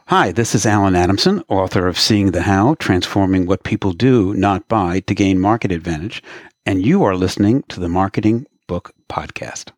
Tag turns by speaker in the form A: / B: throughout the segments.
A: Hi, this is Alan Adamson, author of Seeing the How, Transforming What People Do, Not Buy, to Gain Market Advantage, and you are listening to the Marketing Book Podcast.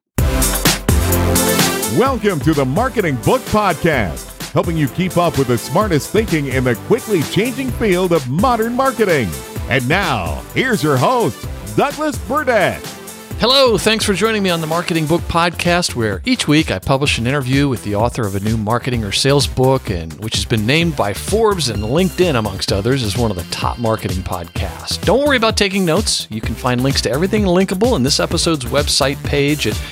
B: Welcome to the Marketing Book Podcast, helping you keep up with the smartest thinking in the quickly changing field of modern marketing. And now, here's your host, Douglas Burdett.
C: Hello, thanks for joining me on the Marketing Book Podcast, where each week I publish an interview with the author of a new marketing or sales book, and which has been named by Forbes and LinkedIn, amongst others, as one of the top marketing podcasts. Don't worry about taking notes. You can find links to everything linkable in this episode's website page at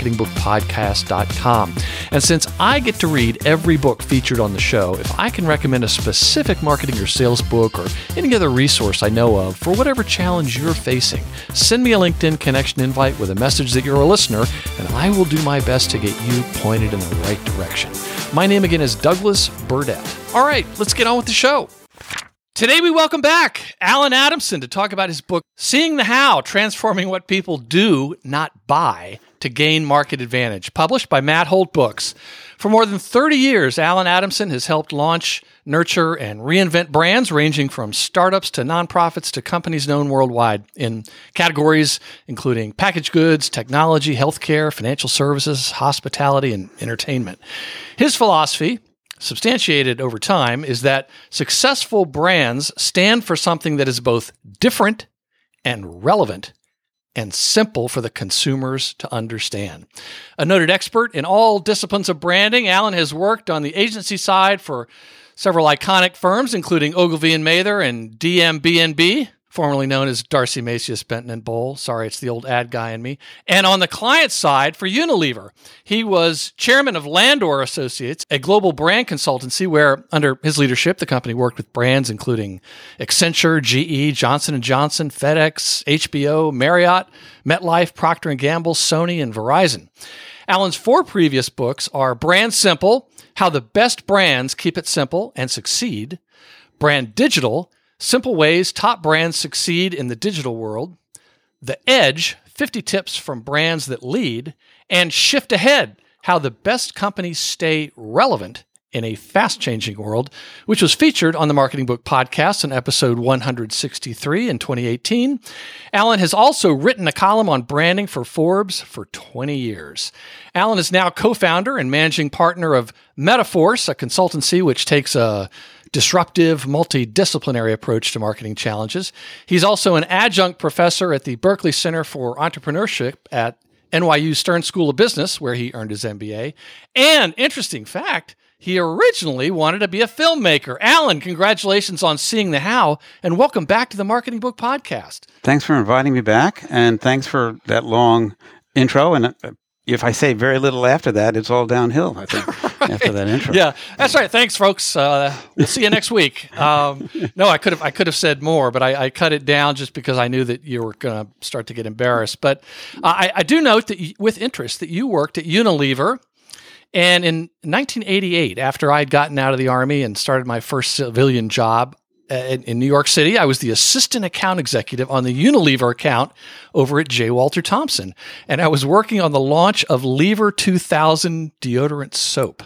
C: marketingbookpodcast.com. And since I get to read every book featured on the show, if I can recommend a specific marketing or sales book or any other resource I know of for whatever challenge you're facing, send me a LinkedIn connection invite with a message that you're a listener, and I will do my best to get you pointed in the right direction. My name again is Douglas Burdett. All right, let's get on with the show. Today we welcome back Alan Adamson to talk about his book, Seeing the How, Transforming What People Do, Not Buy, to Gain Market Advantage, published by Matt Holt Books. For more than 30 years, Alan Adamson has helped launch, nurture, and reinvent brands ranging from startups to nonprofits to companies known worldwide in categories including packaged goods, technology, healthcare, financial services, hospitality, and entertainment. His philosophy, substantiated over time, is that successful brands stand for something that is both different and relevant and simple for the consumers to understand. A noted expert in all disciplines of branding, Alan has worked on the agency side for several iconic firms, including Ogilvy and Mather and DMB&B, formerly known as Darcy Macias Benton and Bowl. Sorry, it's the old ad guy in me. And on the client side for Unilever, he was chairman of Landor Associates, a global brand consultancy where, under his leadership, the company worked with brands including Accenture, GE, Johnson & Johnson, FedEx, HBO, Marriott, MetLife, Procter & Gamble, Sony, and Verizon. Alan's 4 previous books are Brand Simple, How the Best Brands Keep It Simple and Succeed, Brand Digital, Simple Ways Top Brands Succeed in the Digital World, The Edge, 50 Tips from Brands That Lead, and Shift Ahead, How the Best Companies Stay Relevant in a Fast-Changing World, which was featured on the Marketing Book Podcast in episode 163 in 2018. Alan has also written a column on branding for Forbes for 20 years. Alan is now co-founder and managing partner of Metaforce, a consultancy which takes a disruptive, multidisciplinary approach to marketing challenges. He's also an adjunct professor at the Berkeley Center for Entrepreneurship at NYU Stern School of Business, where he earned his MBA. And, interesting fact, he originally wanted to be a filmmaker. Alan, congratulations on Seeing the How, and welcome back to the Marketing Book Podcast.
A: Thanks for inviting me back, and thanks for that long intro. And if I say very little after that, it's all downhill, I think, right. After that intro.
C: Yeah, that's right. Thanks, folks. We'll see you next week. No, I could have said more, but I cut it down just because I knew that you were going to start to get embarrassed. But I do note that with interest that you worked at Unilever. And in 1988, after I'd gotten out of the Army and started my first civilian job in New York City, I was the assistant account executive on the Unilever account over at J. Walter Thompson. And I was working on the launch of Lever 2000 deodorant soap.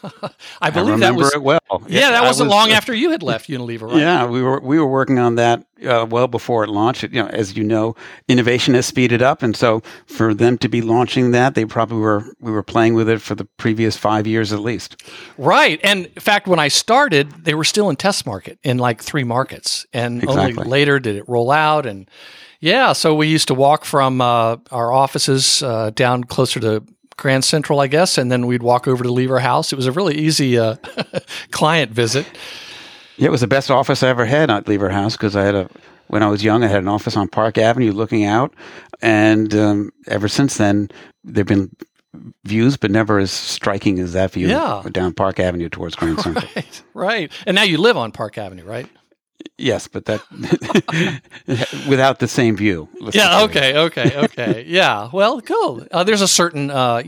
C: I believe that was
A: it well.
C: Yeah, that wasn't long after you had left Unilever, right?
A: Yeah, we were working on that well before it launched. As you know, innovation has speeded up, and so for them to be launching that, we were playing with it for the previous 5 years at least.
C: Right, and in fact, when I started, they were still in test market in like 3 markets, and
A: Exactly.
C: Only later did it roll out. And yeah, so we used to walk from our offices down closer to Grand Central, I guess, and then we'd walk over to Lever House. It was a really easy client visit.
A: Yeah, it was the best office I ever had at Lever House because when I was young, I had an office on Park Avenue looking out, and ever since then, there've been views, but never as striking as that view down Park Avenue towards Grand Central.
C: Right. And now you live on Park Avenue, right?
A: Yes, but that without the same view.
C: Yeah. Okay. Yeah. Well, cool. There's a certain,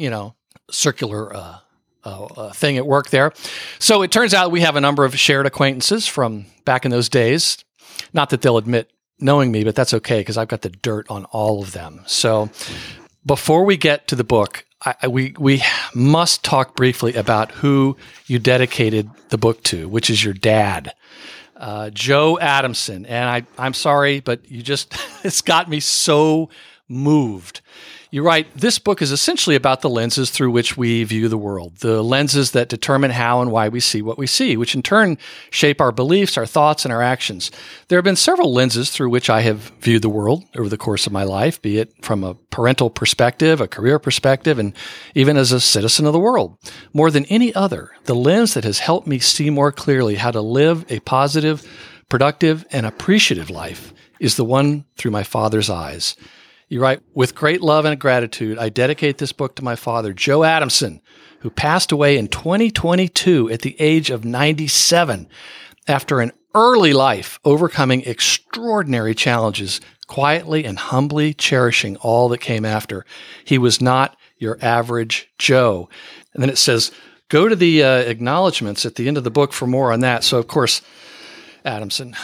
C: circular thing at work there. So it turns out we have a number of shared acquaintances from back in those days. Not that they'll admit knowing me, but that's okay because I've got the dirt on all of them. So before we get to the book, we must talk briefly about who you dedicated the book to, which is your dad, Joe Adamson. And I'm sorry, but it's got me so moved. You write, this book is essentially about the lenses through which we view the world, the lenses that determine how and why we see what we see, which in turn shape our beliefs, our thoughts, and our actions. There have been several lenses through which I have viewed the world over the course of my life, be it from a parental perspective, a career perspective, and even as a citizen of the world. More than any other, the lens that has helped me see more clearly how to live a positive, productive, and appreciative life is the one through my father's eyes. You write, with great love and gratitude, I dedicate this book to my father, Joe Adamson, who passed away in 2022 at the age of 97 after an early life overcoming extraordinary challenges, quietly and humbly cherishing all that came after. He was not your average Joe. And then it says, go to the acknowledgments at the end of the book for more on that. So, of course, Adamson,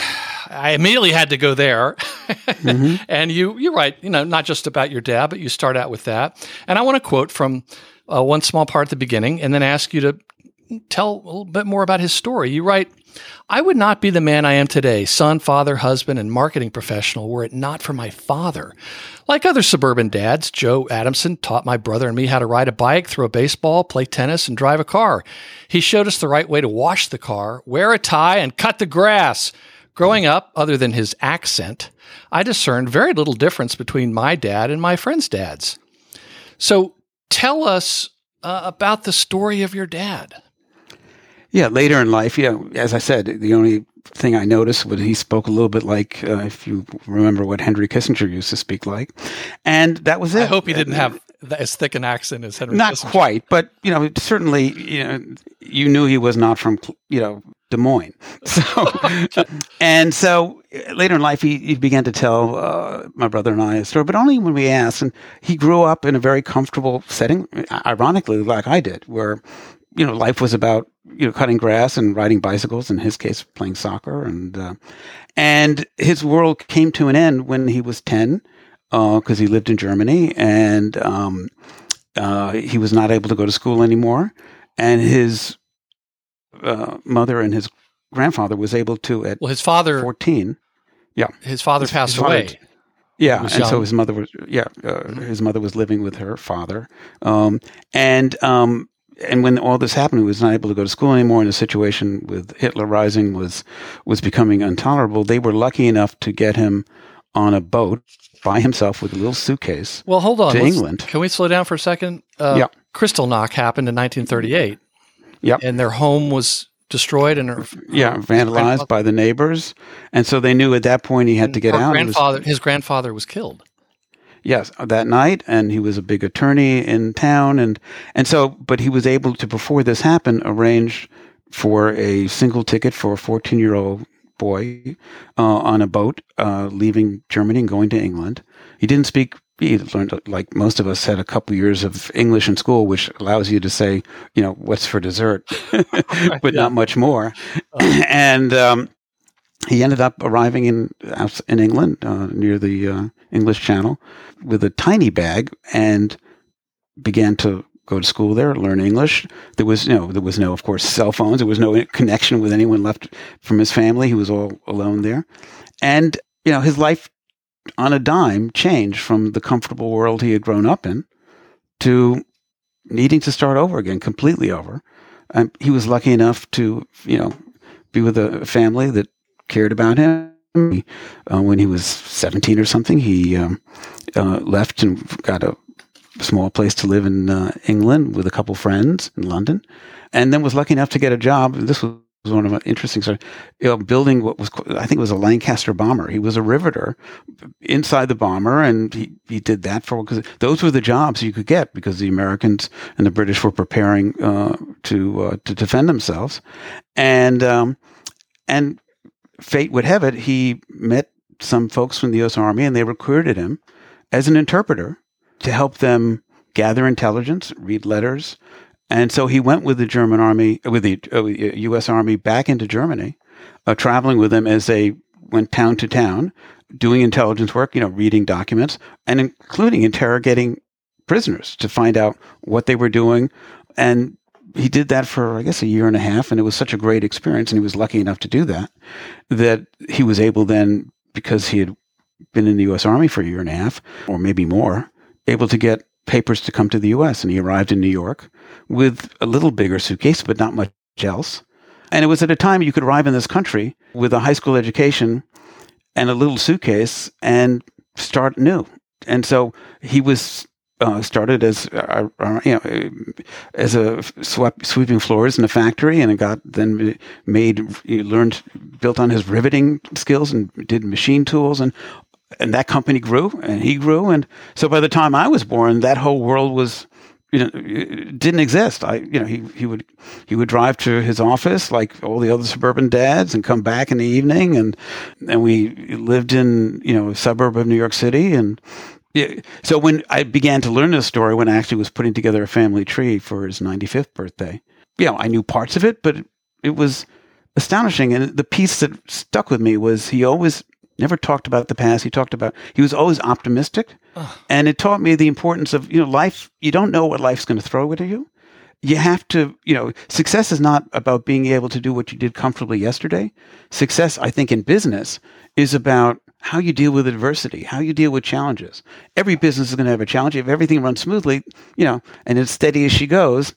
C: I immediately had to go there. Mm-hmm. And you write, not just about your dad, but you start out with that. And I want to quote from one small part at the beginning and then ask you to tell a little bit more about his story. You write, I would not be the man I am today, son, father, husband, and marketing professional, were it not for my father. Like other suburban dads, Joe Adamson taught my brother and me how to ride a bike, throw a baseball, play tennis, and drive a car. He showed us the right way to wash the car, wear a tie, and cut the grass. Growing up, other than his accent, I discerned very little difference between my dad and my friends' dads. So tell us about the story of your dad.
A: Yeah, later in life, as I said, the only thing I noticed was he spoke a little bit like, if you remember what Henry Kissinger used to speak like. And that was it.
C: I hope he didn't have as thick an accent as Henry Kissinger.
A: Not quite, but, certainly, you knew he was not from, Des Moines. So later in life, he began to tell my brother and I a story, but only when we asked. And he grew up in a very comfortable setting, ironically, like I did, where, life was about, cutting grass and riding bicycles, in his case, playing soccer. And his world came to an end when he was 10, because he lived in Germany, and he was not able to go to school anymore. And his mother and his grandfather was able to at
C: his father
A: 14. Yeah,
C: his father passed away.
A: Yeah, and young. So his mother was his mother was living with her father, and when all this happened, he was not able to go to school anymore. And the situation with Hitler rising was becoming intolerable. They were lucky enough to get him on a boat by himself with a little suitcase.
C: Well, hold on.
A: To England.
C: Can we slow down for a second? Kristallnacht happened in 1938.
A: Yep.
C: And their home was destroyed and
A: vandalized by the neighbors. And so they knew at that point he had to get out.
C: His grandfather was killed.
A: Yes, that night, and he was a big attorney in town, and so, but he was able to, before this happened, arrange for a single ticket for a 14-year-old boy on a boat leaving Germany and going to England. He didn't speak. He learned, like most of us, had a couple years of English in school, which allows you to say, what's for dessert, but not much more. And he ended up arriving in England near the English Channel with a tiny bag and began to go to school there, learn English. There was no, of course, cell phones. There was no connection with anyone left from his family. He was all alone there. And, his life on a dime changed from the comfortable world he had grown up in to needing to start over again, completely over. And he was lucky enough to, be with a family that cared about him. When he was 17 or something, he left and got a small place to live in England with a couple friends in London, and then was lucky enough to get a job. This was one of the interesting stories, building what was, I think it was a Lancaster bomber. He was a riveter inside the bomber, and he did that because those were the jobs you could get because the Americans and the British were preparing to defend themselves, and fate would have it, he met some folks from the U.S. Army, and they recruited him as an interpreter to help them gather intelligence, read letters. And so he went with the German Army, with the U.S. Army back into Germany, traveling with them as they went town to town, doing intelligence work, reading documents, and including interrogating prisoners to find out what they were doing. And he did that for, I guess, a year and a half. And it was such a great experience. And he was lucky enough to do that, that he was able then, because he had been in the U.S. Army for a year and a half, or maybe more, able to get papers to come to the U.S. And he arrived in New York with a little bigger suitcase, but not much else. And it was at a time you could arrive in this country with a high school education and a little suitcase and start new. And so he was started as as a sweeping floors in a factory, and built on his riveting skills and did machine tools, and that company grew and he grew. And so by the time I was born, that whole world was, didn't exist. He would drive to his office like all the other suburban dads and come back in the evening, and we lived in, a suburb of New York City. And so when I began to learn this story, when I actually was putting together a family tree for his 95th birthday, I knew parts of it, but it was astonishing. And the piece that stuck with me was he always never talked about the past. He was always optimistic. And it taught me the importance of, life. You don't know what life's going to throw at you. You have to, success is not about being able to do what you did comfortably yesterday. Success, I think, in business is about how you deal with adversity, how you deal with challenges. Every business is going to have a challenge. If everything runs smoothly, and as steady as she goes,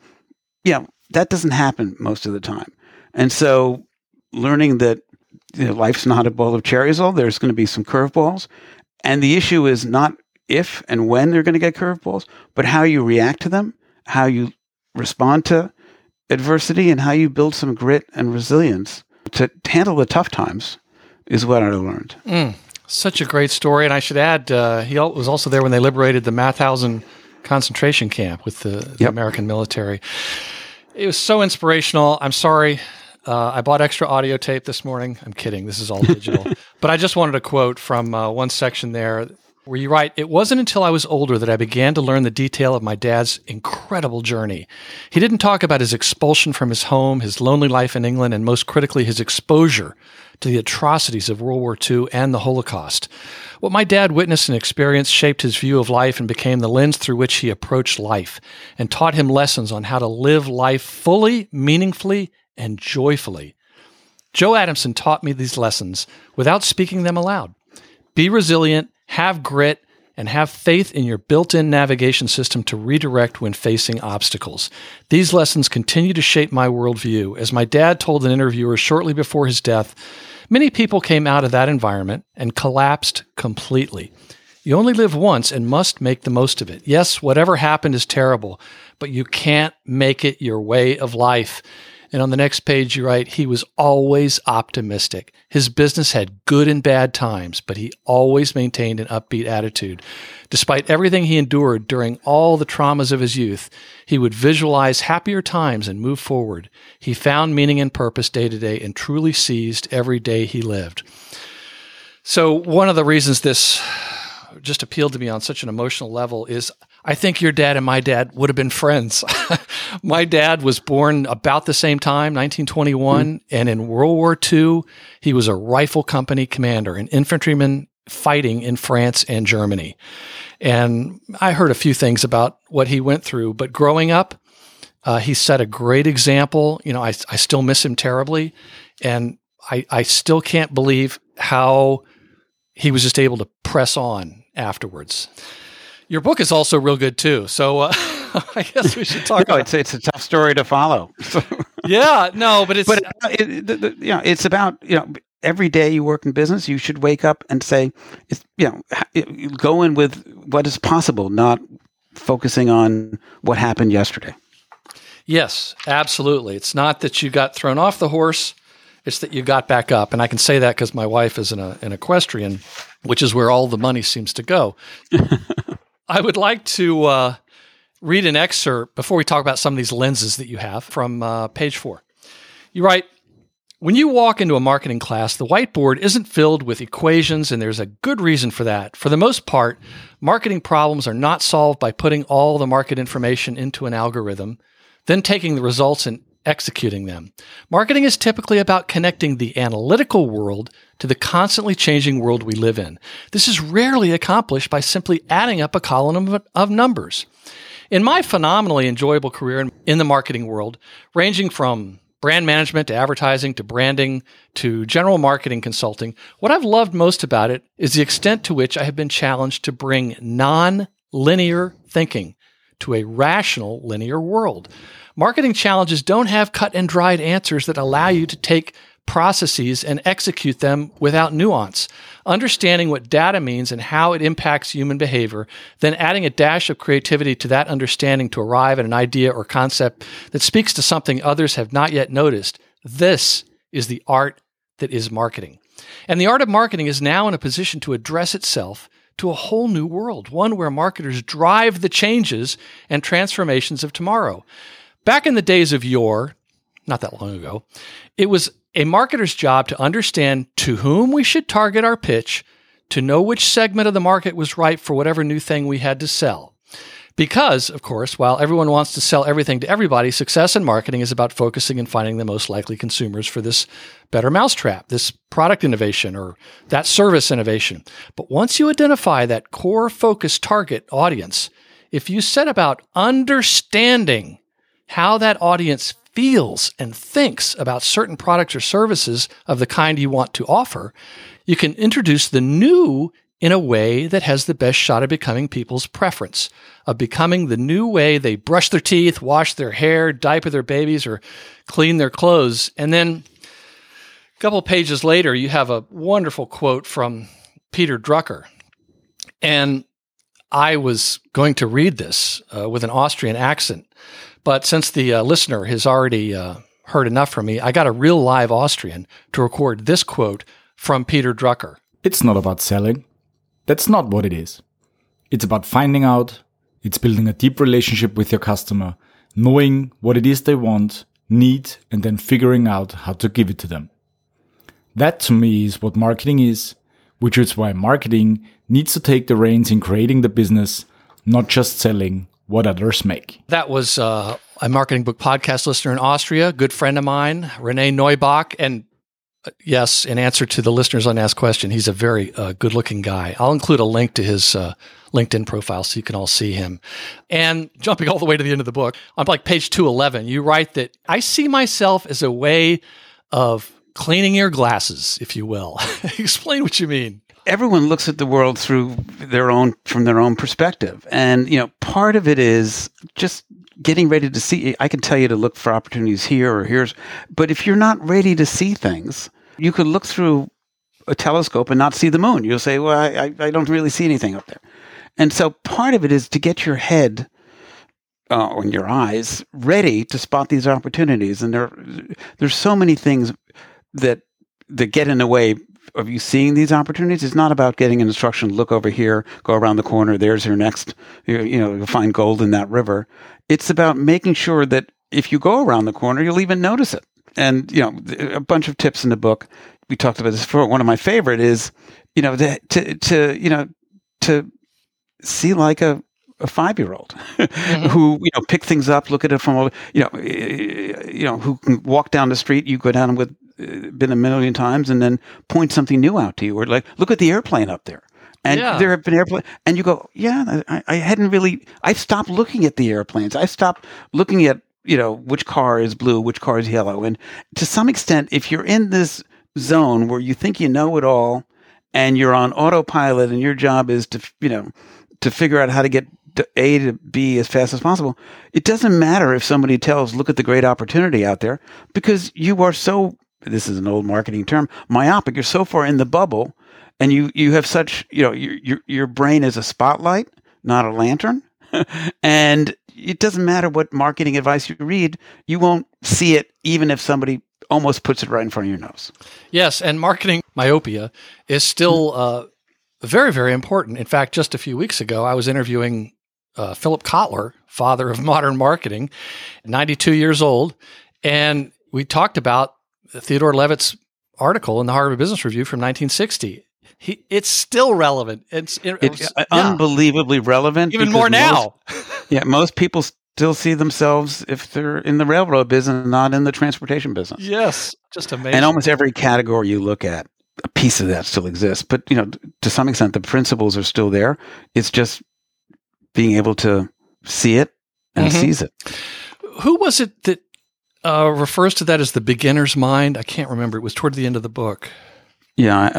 A: that doesn't happen most of the time. And so learning that life's not a bowl of cherries, there's going to be some curveballs. And the issue is not if and when they're going to get curveballs, but how you react to them, how you respond to adversity, and how you build some grit and resilience to handle the tough times is what I learned.
C: Such a great story. And I should add, he was also there when they liberated the Mauthausen concentration camp with the American military. It was so inspirational. I'm sorry. I bought extra audio tape this morning. I'm kidding. This is all digital. But I just wanted to quote from one section there where you write, "It wasn't until I was older that I began to learn the detail of my dad's incredible journey. He didn't talk about his expulsion from his home, his lonely life in England, and most critically, his exposure to the atrocities of World War II and the Holocaust. What my dad witnessed and experienced shaped his view of life and became the lens through which he approached life and taught him lessons on how to live life fully, meaningfully, and joyfully. Joe Adamson taught me these lessons without speaking them aloud. Be resilient, have grit, and have faith in your built-in navigation system to redirect when facing obstacles. These lessons continue to shape my worldview. As my dad told an interviewer shortly before his death, many people came out of that environment and collapsed completely. You only live once and must make the most of it. Yes, whatever happened is terrible, but you can't make it your way of life." And on the next page, you write, "He was always optimistic. His business had good and bad times, but he always maintained an upbeat attitude. Despite everything he endured during all the traumas of his youth, he would visualize happier times and move forward. He found meaning and purpose day to day and truly seized every day he lived." So one of the reasons this just appealed to me on such an emotional level is I think your dad and my dad would have been friends. My dad was born about the same time, 1921, and in World War II, he was a rifle company commander, an infantryman fighting in France and Germany. And I heard a few things about what he went through, but growing up, he set a great example. I still miss him terribly, and I still can't believe how he was just able to press on afterwards. Your book is also real good too, so I guess we should talk about
A: it. It's a tough story to follow.
C: Yeah, no, but it's
A: it's about every day you work in business, you should wake up and say, go in with what is possible, not focusing on what happened yesterday.
C: Yes, absolutely. It's not that you got thrown off the horse. It's that you got back up. And I can say that because my wife is an equestrian, which is where all the money seems to go. I would like to read an excerpt before we talk about some of these lenses that you have from page 4. You write, "When you walk into a marketing class, the whiteboard isn't filled with equations, and there's a good reason for that. For the most part, marketing problems are not solved by putting all the market information into an algorithm, then taking the results and executing them. Marketing is typically about connecting the analytical world to the constantly changing world we live in. This is rarely accomplished by simply adding up a column of numbers. In my phenomenally enjoyable career in the marketing world, ranging from brand management to advertising to branding to general marketing consulting, what I've loved most about it is the extent to which I have been challenged to bring non-linear thinking to a rational linear world. Marketing challenges don't have cut and dried answers that allow you to take processes and execute them without nuance. Understanding what data means and how it impacts human behavior, then adding a dash of creativity to that understanding to arrive at an idea or concept that speaks to something others have not yet noticed. This is the art that is marketing. And the art of marketing is now in a position to address itself to a whole new world, one where marketers drive the changes and transformations of tomorrow. Back in the days of yore, not that long ago, it was a marketer's job to understand to whom we should target our pitch, to know which segment of the market was right for whatever new thing we had to sell. Because, of course, while everyone wants to sell everything to everybody, success in marketing is about focusing and finding the most likely consumers for this better mousetrap, this product innovation, or that service innovation. But once you identify that core focus target audience, if you set about understanding how that audience feels and thinks about certain products or services of the kind you want to offer, you can introduce the new in a way that has the best shot of becoming people's preference, of becoming the new way they brush their teeth, wash their hair, diaper their babies, or clean their clothes. And then a couple of pages later, you have a wonderful quote from Peter Drucker. And I was going to read this with an Austrian accent, but since the listener has already heard enough from me, I got a real live Austrian to record this quote from Peter Drucker.
D: It's not about selling. That's not what it is. It's about finding out. It's building a deep relationship with your customer, knowing what it is they want, need, and then figuring out how to give it to them. That to me is what marketing is, which is why marketing needs to take the reins in creating the business, not just selling what others make.
C: That was a Marketing Book Podcast listener in Austria, good friend of mine, Rene Neubach. And yes, in answer to the listener's unasked question, he's a very good-looking guy. I'll include a link to his LinkedIn profile so you can all see him. And jumping all the way to the end of the book, on like page 211, you write that I see myself as a way of cleaning your glasses, if you will. Explain what you mean.
A: Everyone looks at the world from their own perspective. And, part of it is just getting ready to see. I can tell you to look for opportunities here or here. But if you're not ready to see things, you could look through a telescope and not see the moon. You'll say, well, I don't really see anything up there. And so part of it is to get your head and your eyes ready to spot these opportunities. And there's so many things that get in the way of you seeing these opportunities. It's not about getting an instruction, look over here, go around the corner, there's your next, you'll find gold in that river. It's about making sure that if you go around the corner, you'll even notice it. And, a bunch of tips in the book. We talked about this before. One of my favorite is, to see like a 5-year-old mm-hmm. who, pick things up, look at it from, who can walk down the street. You go down with, been a million times and then point something new out to you, or like, look at the airplane up there. And there have been airplanes, and you go, I stopped looking at the airplanes. I stopped looking at, which car is blue, which car is yellow. And to some extent, if you're in this zone where you think you know it all and you're on autopilot and your job is to figure out how to get to A to B as fast as possible, it doesn't matter if somebody tells, look at the great opportunity out there, because you are so, this is an old marketing term, myopic. You're so far in the bubble, and you have such, your brain is a spotlight, not a lantern. And it doesn't matter what marketing advice you read, you won't see it even if somebody almost puts it right in front of your nose.
C: Yes, and marketing myopia is still very, very important. In fact, just a few weeks ago, I was interviewing Philip Kotler, father of modern marketing, 92 years old, and we talked about Theodore Levitt's article in the Harvard Business Review from 1960. It's still relevant. It's
A: unbelievably relevant.
C: Even more now.
A: Most people still see themselves, if they're in the railroad business, not in the transportation business.
C: Yes, just amazing.
A: And almost every category you look at, a piece of that still exists. But, to some extent, the principles are still there. It's just being able to see it and sees it.
C: Who was it that refers to that as the beginner's mind? I can't remember. It was toward the end of the book.
A: Yeah,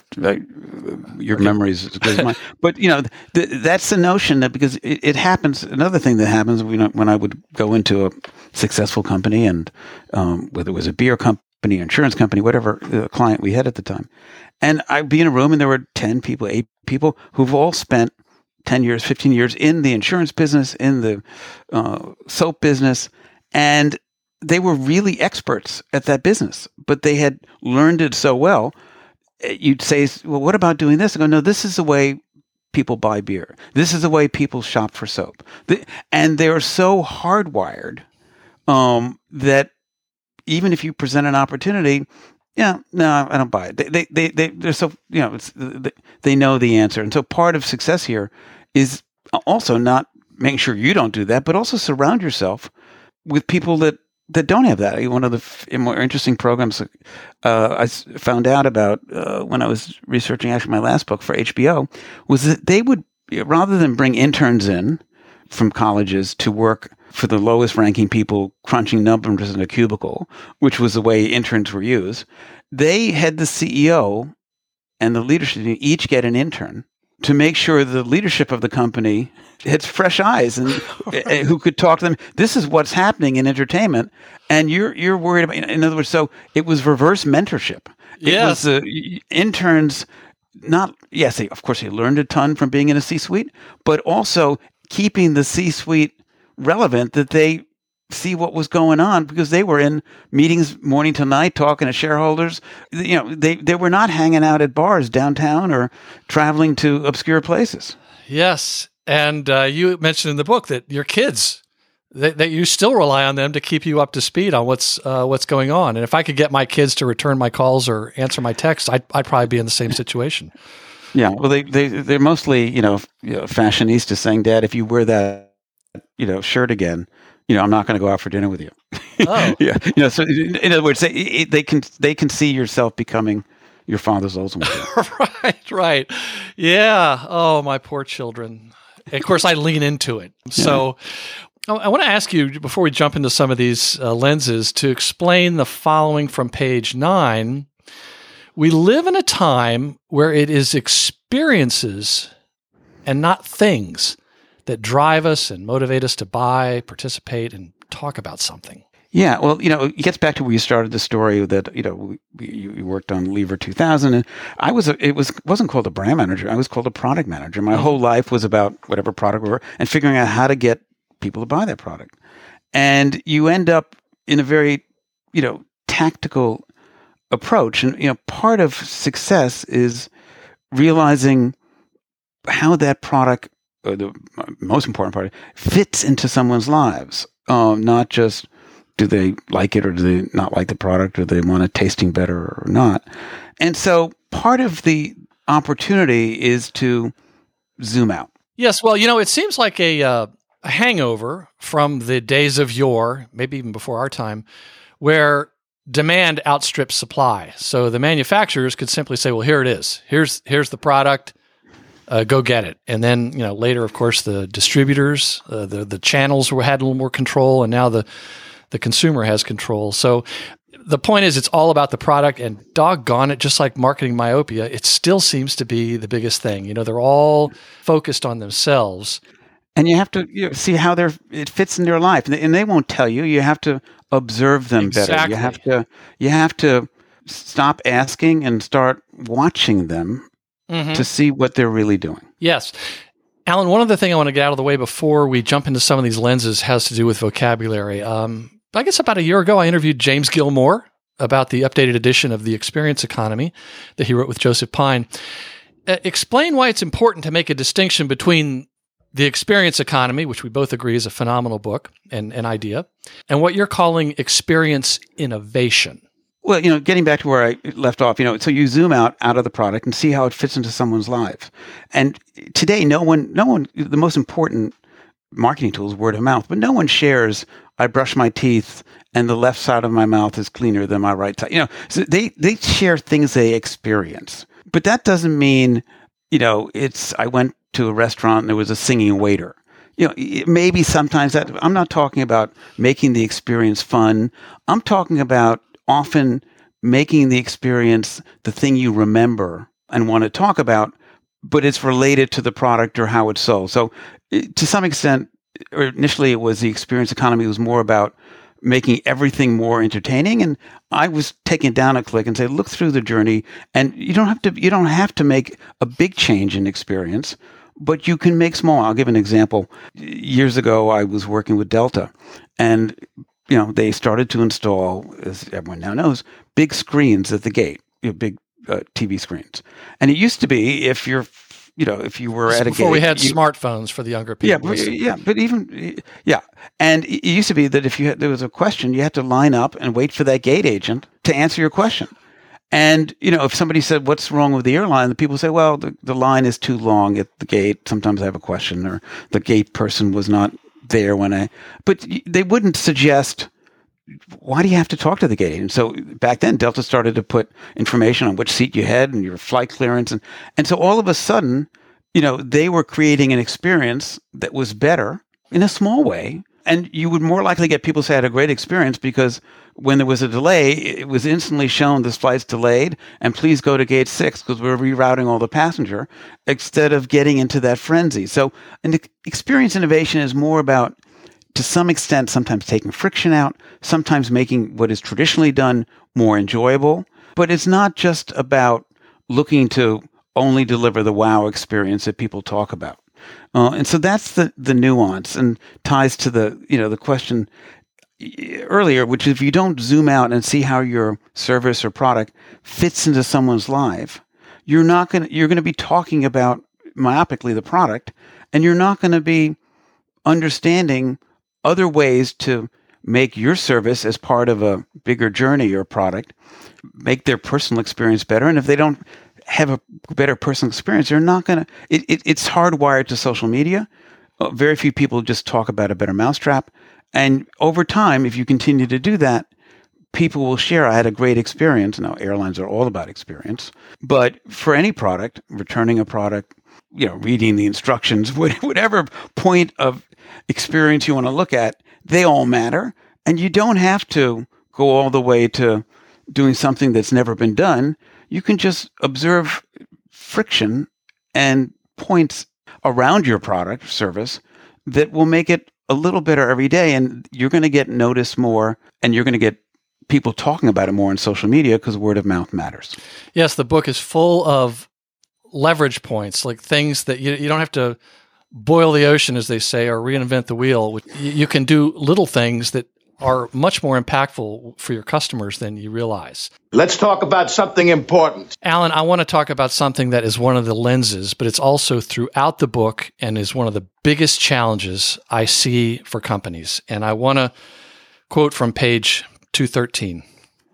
A: your memory is as good as mine. But, that's the notion that because it happens, another thing that happens when I would go into a successful company and whether it was a beer company, insurance company, whatever client we had at the time. And I'd be in a room and there were 10 people, 8 people who've all spent 10 years, 15 years in the insurance business, in the soap business, and they were really experts at that business, but they had learned it so well. You'd say, well, what about doing this? I go, no, this is the way people buy beer. This is the way people shop for soap. And they're so hardwired that even if you present an opportunity, no, I don't buy it. They're so, they know the answer. And so part of success here is also not making sure you don't do that, but also surround yourself with people that don't have that. One of the more interesting programs I found out about when I was researching actually my last book for HBO was that they would, rather than bring interns in from colleges to work for the lowest ranking people crunching numbers in a cubicle, which was the way interns were used, they had the CEO and the leadership team each get an intern to make sure the leadership of the company had fresh eyes and who could talk to them. This is what's happening in entertainment, and you're worried about. In other words, so it was reverse mentorship.
C: Yes.
A: It was interns. Of course, they learned a ton from being in a C-suite, but also keeping the C-suite relevant, that they see what was going on because they were in meetings morning to night talking to shareholders. They were not hanging out at bars downtown or traveling to obscure places.
C: Yes. And you mentioned in the book that your kids, that you still rely on them to keep you up to speed on what's going on. And if I could get my kids to return my calls or answer my texts, I'd probably be in the same situation.
A: Yeah. Well, they're mostly, fashionistas saying, Dad, if you wear that, shirt again, I'm not going to go out for dinner with you.
C: Oh.
A: Yeah. So in other words, they can see yourself becoming your father's Oldsmobile.
C: Right. Yeah. Oh, my poor children. And of course, I lean into it. So I want to ask you, before we jump into some of these lenses, to explain the following from page 9. We live in a time where it is experiences and not things that drive us and motivate us to buy, participate, and talk about something.
A: Yeah, well, it gets back to where you started the story that, you worked on Lever 2000, and wasn't called a brand manager. I was called a product manager. My whole life was about whatever product we were and figuring out how to get people to buy that product. And you end up in a very, tactical approach. And, part of success is realizing how that product, or the most important part, fits into someone's lives, not just do they like it or do they not like the product or they want it tasting better or not. And so part of the opportunity is to zoom out.
C: Yes, well, it seems like a hangover from the days of yore, maybe even before our time, where demand outstrips supply. So the manufacturers could simply say, well, here it is. Here's the product. Go get it. And then, later, of course, the distributors, the channels had a little more control, and now the consumer has control. So the point is, it's all about the product, and doggone it, just like marketing myopia, it still seems to be the biggest thing. They're all focused on themselves.
A: And you have to see how it fits in their life. And they won't tell you. You have to observe them better. You have to stop asking and start watching them to see what they're really doing.
C: Yes. Alan, one other thing I want to get out of the way before we jump into some of these lenses has to do with vocabulary. I guess about a year ago, I interviewed James Gilmore about the updated edition of The Experience Economy that he wrote with Joseph Pine. Explain why it's important to make a distinction between The Experience Economy, which we both agree is a phenomenal book and an idea, and what you're calling experience innovation.
A: Well, getting back to where I left off, so you zoom out of the product and see how it fits into someone's life. And today, no one, the most important marketing tool is word of mouth, but no one shares, I brush my teeth and the left side of my mouth is cleaner than my right side. So they share things they experience. But that doesn't mean, I went to a restaurant and there was a singing waiter. maybe sometimes that I'm not talking about making the experience fun. I'm talking about often making the experience the thing you remember and want to talk about, but it's related to the product or how it's sold. So to some extent, or initially it was the experience economy was more about making everything more entertaining. And I was taking it down a click and say, look through the journey, and you don't have to make a big change in experience, but you can make small. I'll give an example. Years ago, I was working with Delta, and they started to install, as everyone now knows, big screens at the gate, big TV screens. And it used to be if you were at a gate.
C: Before we had smartphones for the younger people.
A: And it used to be that if there was a question, you had to line up and wait for that gate agent to answer your question. And, if somebody said, what's wrong with the airline? The people say, well, the line is too long at the gate. Sometimes I have a question, or the gate person was not there but they wouldn't suggest, why do you have to talk to the gate agent? So back then, Delta started to put information on which seat you had and your flight clearance. And so all of a sudden, they were creating an experience that was better in a small way. And you would more likely get people say I had a great experience because when there was a delay, it was instantly shown this flight's delayed and please go to gate 6 because we're rerouting all the passenger, instead of getting into that frenzy. So an experience innovation is more about, to some extent, sometimes taking friction out, sometimes making what is traditionally done more enjoyable. But it's not just about looking to only deliver the wow experience that people talk about. And so that's the nuance, and ties to the question earlier, which is if you don't zoom out and see how your service or product fits into someone's life, you're going to be talking about myopically the product, and you're not going to be understanding other ways to make your service as part of a bigger journey or product, make their personal experience better. And if they don't have a better personal experience, they're not going to, it's hardwired to social media. Very few people just talk about a better mousetrap. And over time, if you continue to do that, people will share, I had a great experience. Now, airlines are all about experience, but for any product, returning a product, reading the instructions, whatever point of experience you want to look at, they all matter. And you don't have to go all the way to doing something that's never been done. You can just observe friction and points around your product or service that will make it a little better every day. And you're going to get noticed more, and you're going to get people talking about it more on social media because word of mouth matters.
C: Yes, the book is full of leverage points, like things that you don't have to boil the ocean, as they say, or reinvent the wheel. You can do little things that are much more impactful for your customers than you realize.
E: Let's talk about something important.
C: Alan, I want to talk about something that is one of the lenses, but it's also throughout the book and is one of the biggest challenges I see for companies. And I want to quote from page 213.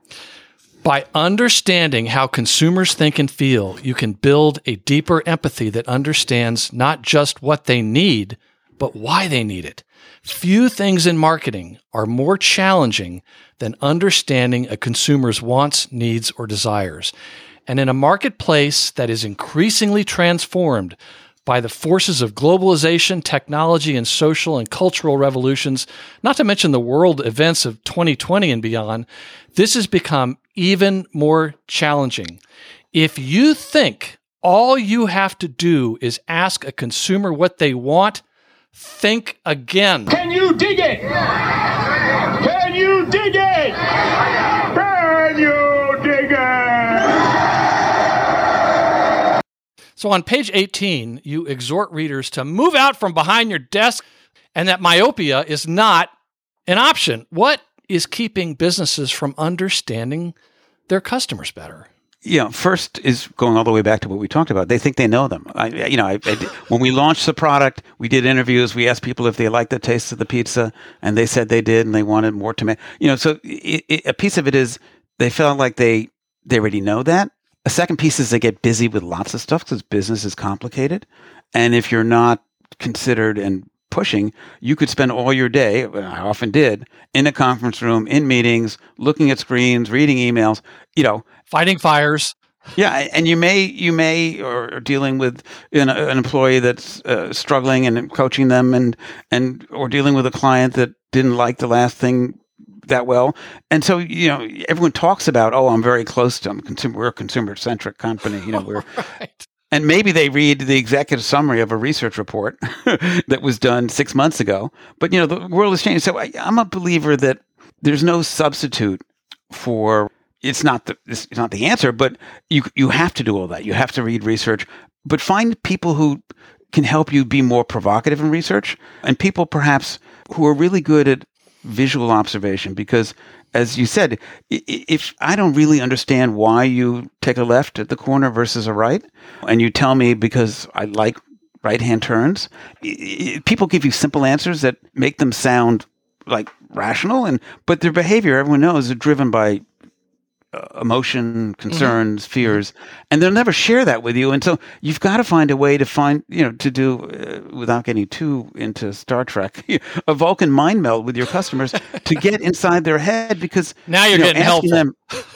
C: By understanding how consumers think and feel, you can build a deeper empathy that understands not just what they need, but why they need it. Few things in marketing are more challenging than understanding a consumer's wants, needs, or desires. And in a marketplace that is increasingly transformed by the forces of globalization, technology, and social and cultural revolutions, not to mention the world events of 2020 and beyond, this has become even more challenging. If you think all you have to do is ask a consumer what they want, think again.
E: Can you dig it? Can you dig it? Can you dig it?
C: So on page 18, you exhort readers to move out from behind your desk and that myopia is not an option. What is keeping businesses from understanding their customers better?
A: First is going all the way back to what we talked about. They think they know them. When we launched the product, we did interviews. We asked people if they liked the taste of the pizza, and they said they did, and they wanted more tomato. So a piece of it is they felt like they already know that. A second piece is they get busy with lots of stuff because business is complicated, and if you're not considered and pushing, you could spend all your day, I often did, in a conference room, in meetings, looking at screens, reading emails,
C: fighting fires.
A: Yeah, and you may or dealing with an employee that's struggling and coaching them, and or dealing with a client that didn't like the last thing that well, and so everyone talks about, oh, I'm very close to them. We're a consumer centric company, we're.
C: Right.
A: And maybe they read the executive summary of a research report that was done 6 months ago. But the world has changed. So I'm a believer that there's no substitute for. It's not the answer, but you have to do all that. You have to read research, but find people who can help you be more provocative in research, and people perhaps who are really good at visual observation. Because, as you said, if I don't really understand why you take a left at the corner versus a right, and you tell me because I like right-hand turns, people give you simple answers that make them sound like rational, but their behavior, everyone knows, is driven by emotion, concerns, fears, and they'll never share that with you. And so you've got to find a way to to do, without getting too into Star Trek, a Vulcan mind meld with your customers to get inside their head, because
C: now you're getting helpful.
A: Them,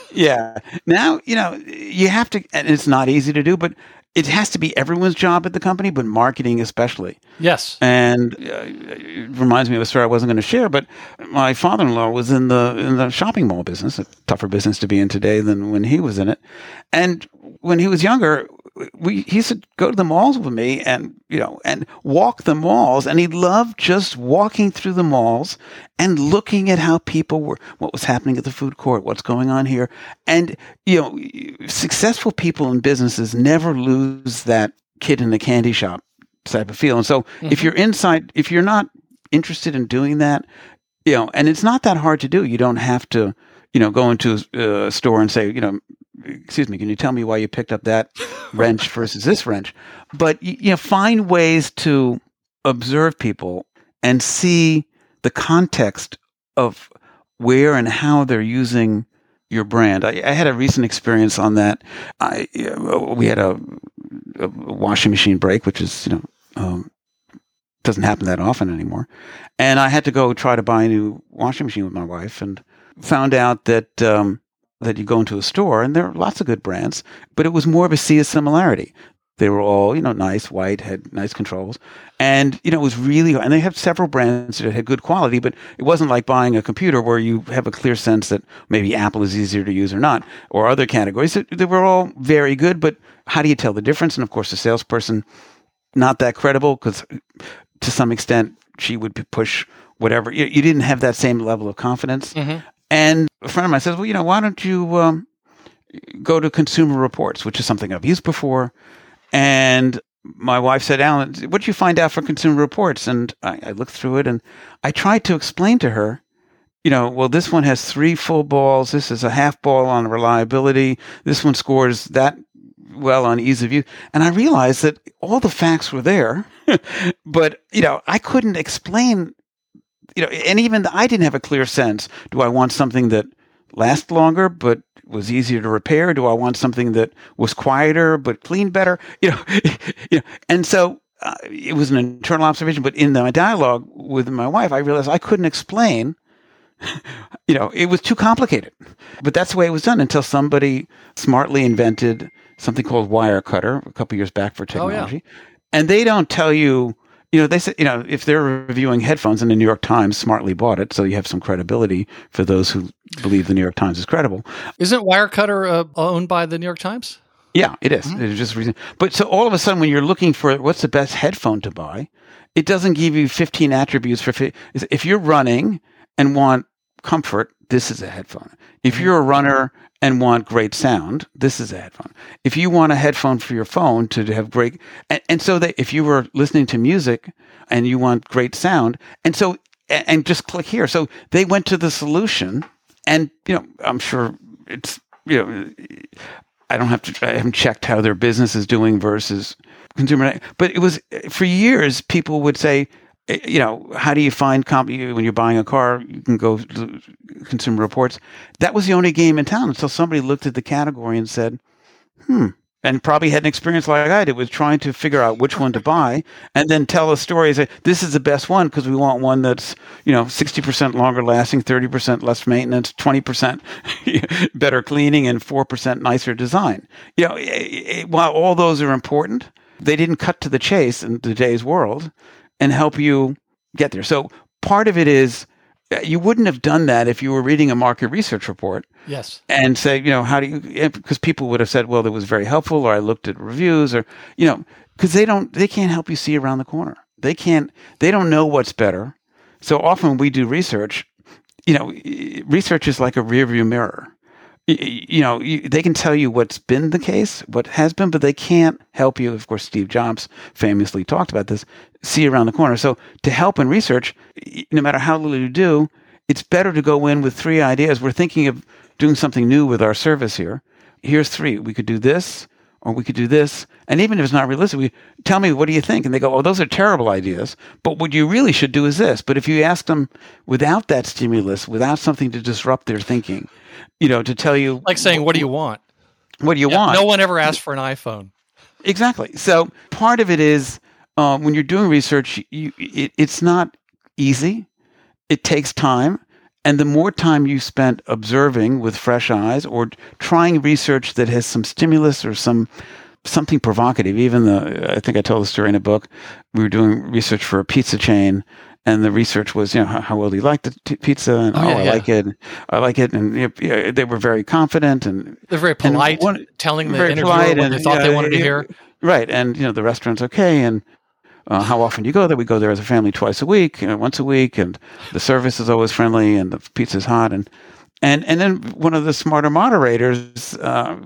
A: now, you have to, and it's not easy to do, but it has to be everyone's job at the company, but marketing especially.
C: Yes.
A: And it reminds me of a story I wasn't going to share, but my father-in-law was in the shopping mall business, a tougher business to be in today than when he was in it. And when he was younger, he used to go to the malls with me and walk the malls, and he loved just walking through the malls and looking at how people were, what was happening at the food court, what's going on here. And successful people in businesses never lose that kid in the candy shop type of feel. And so if you're not interested in doing that, and it's not that hard to do. You don't have to go into a store and say, excuse me, can you tell me why you picked up that wrench versus this wrench? But find ways to observe people and see the context of where and how they're using your brand. I had a recent experience on that. We had a washing machine break, which is doesn't happen that often anymore, and I had to go try to buy a new washing machine with my wife, and found out that you go into a store and there are lots of good brands, but it was more of a sea of similarity. They were all, nice, white, had nice controls. And, it was really, and they have several brands that had good quality, but it wasn't like buying a computer where you have a clear sense that maybe Apple is easier to use or not, or other categories. They were all very good, but how do you tell the difference? And of course, the salesperson, not that credible, because to some extent she would push whatever. You didn't have that same level of confidence. Mm-hmm. And a friend of mine says, well, why don't you go to Consumer Reports, which is something I've used before. And my wife said, Alan, what did you find out from Consumer Reports? And I looked through it and I tried to explain to her, well, this one has 3 full balls. This is a half ball on reliability. This one scores that well on ease of use. And I realized that all the facts were there, but, I couldn't explain, and even I didn't have a clear sense. Do I want something that lasts longer, but was easier to repair? Do I want something that was quieter, but cleaned better? And so it was an internal observation, but in my dialogue with my wife, I realized I couldn't explain, it was too complicated, but that's the way it was done until somebody smartly invented something called Wirecutter a couple years back for technology. Oh, yeah. And they don't tell you, they said, if they're reviewing headphones and the New York Times smartly bought it, so you have some credibility for those who believe the New York Times is credible.
C: Isn't Wirecutter owned by the New York Times?
A: Yeah, it is. Mm-hmm. It's just reason. But so all of a sudden, when you're looking for what's the best headphone to buy, it doesn't give you 15 attributes if you're running and want comfort, this is a headphone. If you're a runner and want great sound, this is a headphone. If you want a headphone for your phone to have great, and so that if you were listening to music and you want great sound, and so, and just click here. So they went to the solution, and, I'm sure it's, I haven't checked how their business is doing versus consumer, but it was, for years, people would say, how do you find when you're buying a car? You can go to Consumer Reports. That was the only game in town until somebody looked at the category and said, and probably had an experience like I did with trying to figure out which one to buy and then tell a story. Say, this is the best one because we want one that's, 60% longer lasting, 30% less maintenance, 20% better cleaning, and 4% nicer design. While all those are important, they didn't cut to the chase in today's world and help you get there. So part of it is, you wouldn't have done that if you were reading a market research report.
C: Yes.
A: And say, how do you, because people would have said, well, that was very helpful, or I looked at reviews, or, because they can't help you see around the corner. They don't know what's better. So often when we do research, research is like a rearview mirror. They can tell you what's been the case, what has been, but they can't help you. Of course, Steve Jobs famously talked about this, see around the corner. So to help in research, no matter how little you do, it's better to go in with 3 ideas. We're thinking of doing something new with our service here. Here's 3. We could do this, or we could do this. And even if it's not realistic, tell me, what do you think? And they go, oh, those are terrible ideas. But what you really should do is this. But if you ask them without that stimulus, without something to disrupt their thinking, to tell you.
C: Like saying, what do you want?
A: What do you want?
C: No one ever asked for an iPhone.
A: Exactly. So part of it is when you're doing research, it's not easy. It takes time. And the more time you spent observing with fresh eyes or trying research that has some stimulus or something provocative, I think I told the story in a book. We were doing research for a pizza chain, and the research was, how well do you like the pizza? And I like it. And they were very confident, and
C: they're very polite, telling the interviewer what they thought they wanted to hear.
A: Right. And, the restaurant's okay. And how often do you go there? We go there as a family twice a week, once a week, and the service is always friendly, and the pizza's hot. And then one of the smarter moderators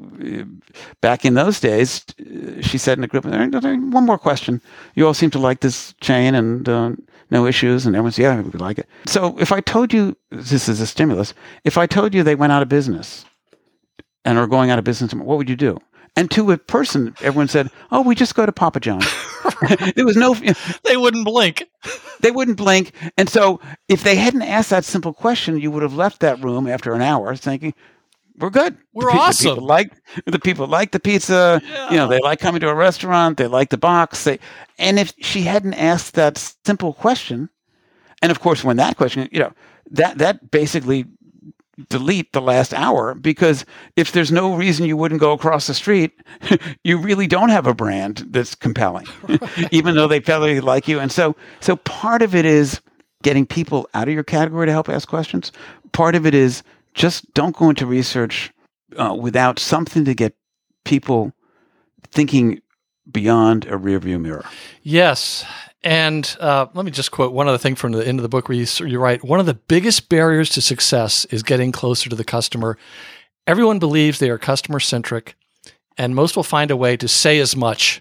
A: back in those days, she said in the group, one more question. You all seem to like this chain and no issues. And everyone said, yeah, we like it. So if I told you, this is a stimulus, if I told you they went out of business and are going out of business, what would you do? And to a person, everyone said, oh, we just go to Papa John's. There was no...
C: They wouldn't blink.
A: They wouldn't blink. And so if they hadn't asked that simple question, you would have left that room after an hour thinking, we're good.
C: We're awesome.
A: The people like the pizza.
C: Yeah.
A: They like coming to a restaurant. They like the box. And if she hadn't asked that simple question, and of course, when that question, that basically delete the last hour, because if there's no reason you wouldn't go across the street, you really don't have a brand that's compelling, right. Even though they probably like you. And so part of it is getting people out of your category to help ask questions. Part of it is just don't go into research without something to get people thinking beyond a rearview mirror.
C: Yes. And let me just quote one other thing from the end of the book where you write, one of the biggest barriers to success is getting closer to the customer. Everyone believes they are customer-centric, and most will find a way to say as much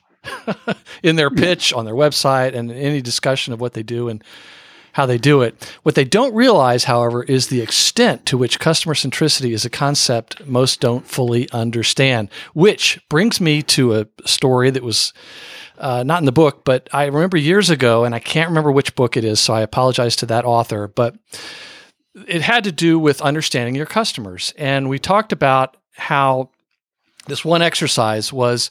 C: in their pitch, on their website, and any discussion of what they do and how they do it. What they don't realize, however, is the extent to which customer centricity is a concept most don't fully understand, which brings me to a story that was not in the book, but I remember years ago, and I can't remember which book it is, so I apologize to that author, but it had to do with understanding your customers. And we talked about how this one exercise was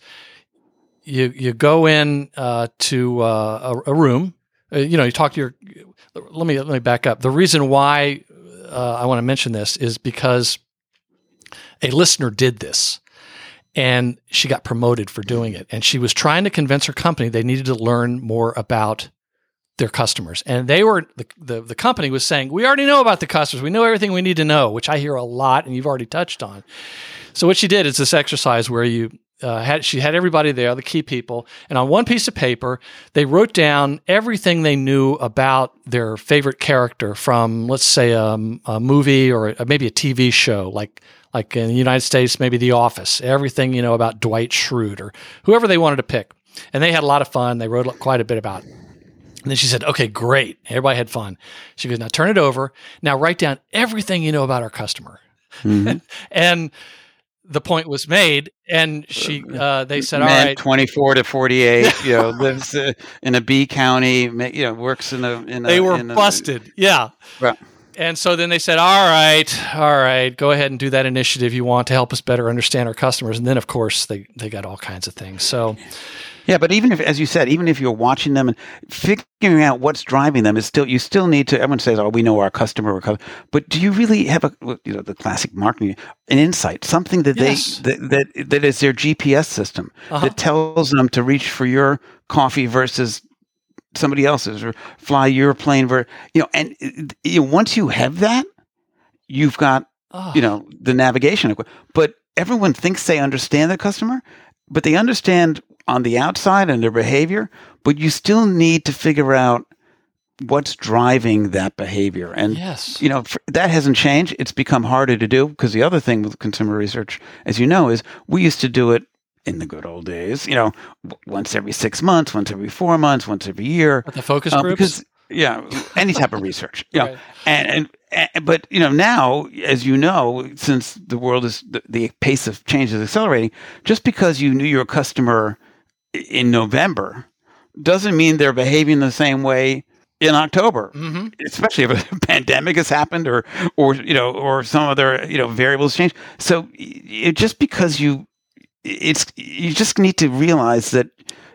C: you go in to a room, you talk to your... Let me back up. The reason why I want to mention this is because a listener did this, and she got promoted for doing it. And she was trying to convince her company they needed to learn more about their customers. And they were the company was saying, we already know about the customers. We know everything we need to know, which I hear a lot, and you've already touched on. So what she did is this exercise where she had everybody there, the key people, and on one piece of paper, they wrote down everything they knew about their favorite character from, let's say, a movie or maybe a TV show, like in the United States, maybe The Office, everything about Dwight Schrute or whoever they wanted to pick. And they had a lot of fun. They wrote quite a bit about it. And then she said, okay, great. Everybody had fun. She goes, now turn it over. Now write down everything you know about our customer. Mm-hmm. And the point was made, and they said, all right,
A: 24 to 48, lives in a B county, works in a.
C: They were busted, yeah.
A: Right.
C: And so then they said, all right, go ahead and do that initiative you want to help us better understand our customers. And then, of course, they got all kinds of things. So,
A: yeah, but even if, as you said, even if you're watching them and figuring out what's driving them, you still need to. Everyone says, "Oh, we know our customer," but do you really have the classic marketing, an insight, something that
C: Yes.
A: that is their GPS system that tells them to reach for your coffee versus somebody else's, or fly your plane, and once you have that, you've got the navigation. But everyone thinks they understand the customer, but they understand on the outside and their behavior, but you still need to figure out what's driving that behavior. And, that hasn't changed. It's become harder to do because the other thing with consumer research, as you know, is we used to do it in the good old days, once every 6 months, once every 4 months, once every year.
C: At the focus groups?
A: Because, any type of research.
C: Right.
A: But now, as you know, since the world is the pace of change is accelerating, just because you knew your customer in November doesn't mean they're behaving the same way in October, especially if a pandemic has happened or some other variables change. So just because you just need to realize that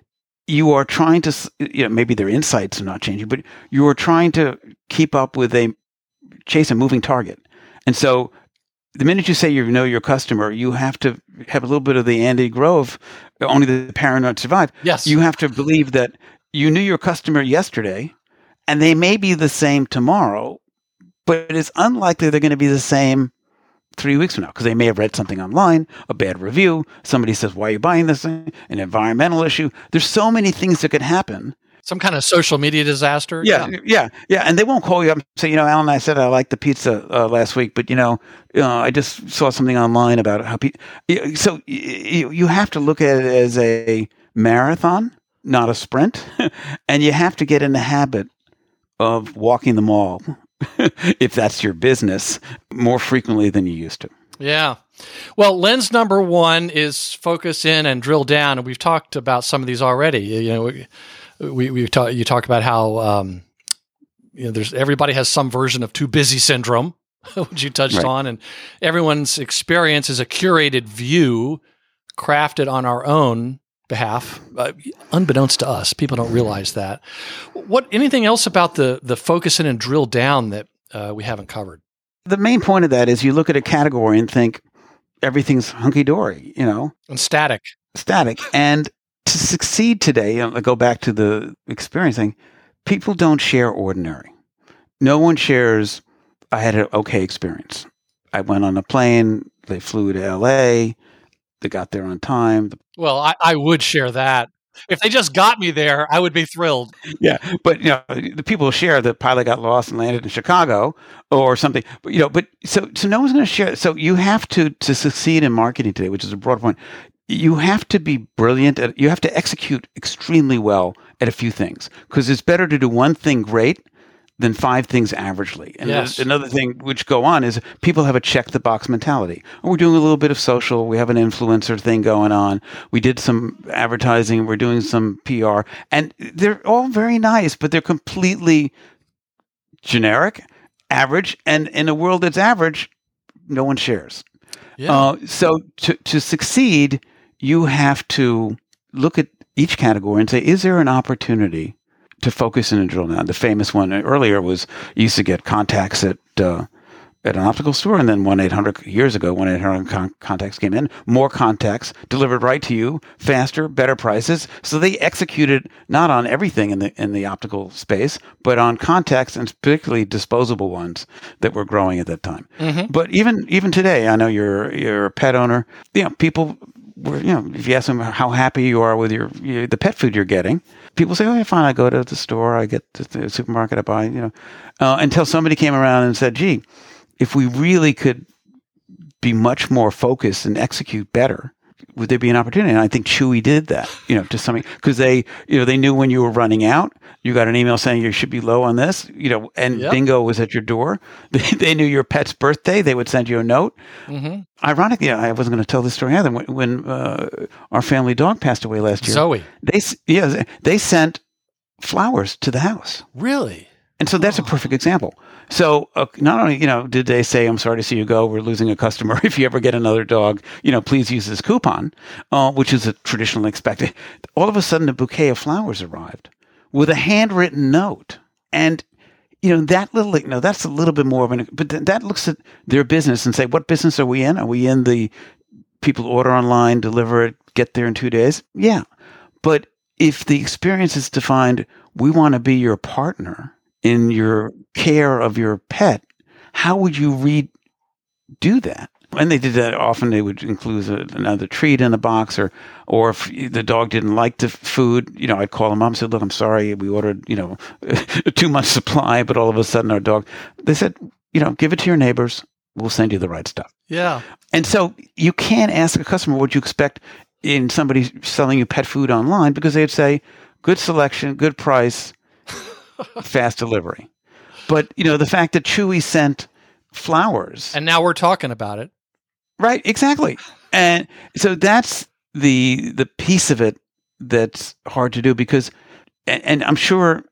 A: you are trying to, maybe their insights are not changing, but you are trying to keep up with chase a moving target. And so the minute you say you know your customer, you have to have a little bit of the Andy Grove, only the paranoid survive.
C: Yes.
A: You have to believe that you knew your customer yesterday and they may be the same tomorrow, but it's unlikely they're going to be the same 3 weeks from now, because they may have read something online, a bad review, somebody says, why are you buying this thing? An environmental issue. There's so many things that could happen.
C: Some kind of social media disaster.
A: Yeah. And they won't call you up and say, Alan, I said I liked the pizza last week, but I just saw something online about how so you have to look at it as a marathon, not a sprint, and you have to get in the habit of walking the mall, if that's your business, more frequently than you used to.
C: Yeah. Well, lens number one is focus in and drill down, and we've talked about some of these already. You talk about how there's everybody has some version of too busy syndrome, which you touched on, and everyone's experience is a curated view crafted on our own behalf, unbeknownst to us. People don't realize that. Anything else about the focus in and drill down that we haven't covered?
A: The main point of that is you look at a category and think everything's hunky-dory,
C: and static.
A: And to succeed today, I go back to the experience thing, people don't share ordinary. No one shares, I had an okay experience. I went on a plane, they flew to LA, they got there on time.
C: Well, I would share that. If they just got me there, I would be thrilled.
A: Yeah, but the people share the pilot got lost and landed in Chicago or something. But so no one's going to share. So you have to succeed in marketing today, which is a broad point. You have to be brilliant. You have to execute extremely well at a few things, because it's better to do one thing great than 5 things averagely. And another thing which go on is people have a check the box mentality. We're doing a little bit of social. We have an influencer thing going on. We did some advertising. We're doing some PR, and they're all very nice, but they're completely generic, average. And in a world that's average, no one shares.
C: Yeah.
A: So to succeed, you have to look at each category and say, is there an opportunity to focus in and drill down? The famous one earlier was you used to get contacts at an optical store, and then 1-800 years ago, 1-800 contacts came in, more contacts delivered right to you, faster, better prices. So they executed not on everything in the optical space, but on contacts, and particularly disposable ones that were growing at that time. Mm-hmm. But even today, I know you're a pet owner. People were, if you ask them how happy you are with the pet food you're getting, people say, "Oh, yeah, fine. I go to the store, I get to the supermarket, I buy." Until somebody came around and said, "Gee, if we really could be much more focused and execute better, would there be an opportunity?" And I think Chewy did that, to something, because they knew when you were running out. You got an email saying you should be low on this, and bingo was at your door. They knew your pet's birthday. They would send you a note. Mm-hmm. Ironically, I wasn't going to tell this story either. When our family dog passed away last year,
C: Zoe,
A: they sent flowers to the house.
C: Really?
A: And so that's a perfect example. So not only, did they say, I'm sorry to see you go, we're losing a customer. If you ever get another dog, please use this coupon, which is a traditional expected. All of a sudden, a bouquet of flowers arrived with a handwritten note. And, that little, that's a little bit more of but that looks at their business and say, what business are we in? Are we in the people order online, deliver it, get there in 2 days? Yeah. But if the experience is defined, we want to be your partner in your care of your pet, how would you redo that? And they did that often. They would include another treat in the box, or if the dog didn't like the food, I'd call them up and say, look, I'm sorry, we ordered, a 2 month supply, but all of a sudden our dog, they said, give it to your neighbors. We'll send you the right stuff.
C: Yeah.
A: And so you can't ask a customer what you expect in somebody selling you pet food online, because they'd say, good selection, good price, fast delivery. But, the fact that Chewy sent flowers.
C: And now we're talking about it.
A: Right, exactly. And so that's the piece of it that's hard to do, because, and I'm sure,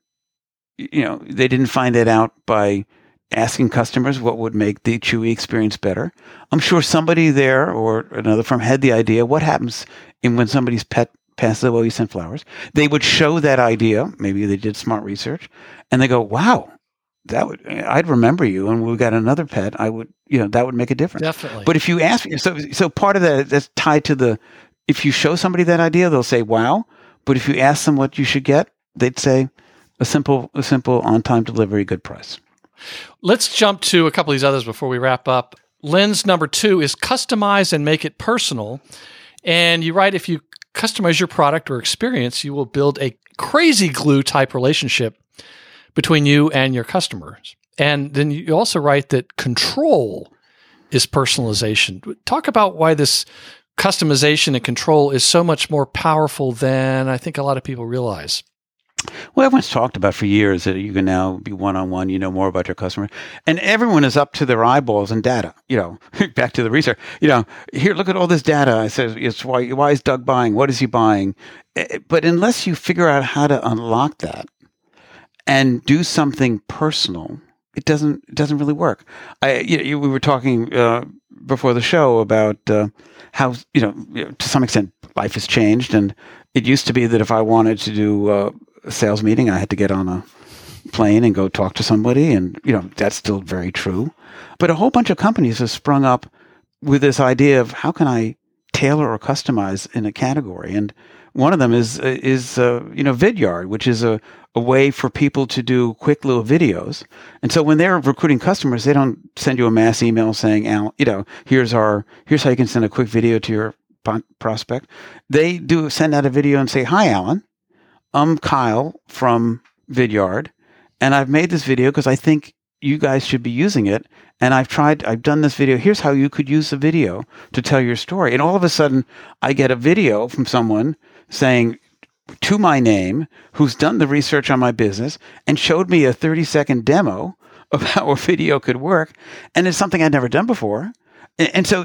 A: they didn't find that out by asking customers what would make the Chewy experience better. I'm sure somebody there or another firm had the idea, what happens when somebody's pet passes away, you send flowers. They would show that idea. Maybe they did smart research, and they go, wow, I'd remember you. And we got another pet. I would, that would make a difference.
C: Definitely.
A: But if you ask, so part of that's tied to if you show somebody that idea, they'll say, wow. But if you ask them what you should get, they'd say a simple on-time delivery, good price.
C: Let's jump to a couple of these others before we wrap up. Lens number 2 is customize and make it personal. And you write, if you customize your product or experience, you will build a crazy glue type relationship between you and your customers. And then you also write that control is personalization. Talk about why this customization and control is so much more powerful than I think a lot of people realize.
A: Well, everyone's talked about for years that you can now be one-on-one, more about your customer. And everyone is up to their eyeballs in data, back to the research. Here, look at all this data. I said, it's why is Doug buying? What is he buying? But unless you figure out how to unlock that and do something personal, it doesn't really work. We were talking before the show about how, to some extent, life has changed. And it used to be that if I wanted to do a sales meeting, I had to get on a plane and go talk to somebody. And, that's still very true. But a whole bunch of companies have sprung up with this idea of how can I tailor or customize in a category. And one of them is Vidyard, which is a way for people to do quick little videos. And so when they're recruiting customers, they don't send you a mass email saying, here's how you can send a quick video to your prospect. They do send out a video and say, hi, Alan. I'm Kyle from Vidyard, and I've made this video because I think you guys should be using it. And I've done this video. Here's how you could use the video to tell your story. And all of a sudden, I get a video from someone saying to my name, who's done the research on my business and showed me a 30-second demo of how a video could work. And it's something I'd never done before. And so,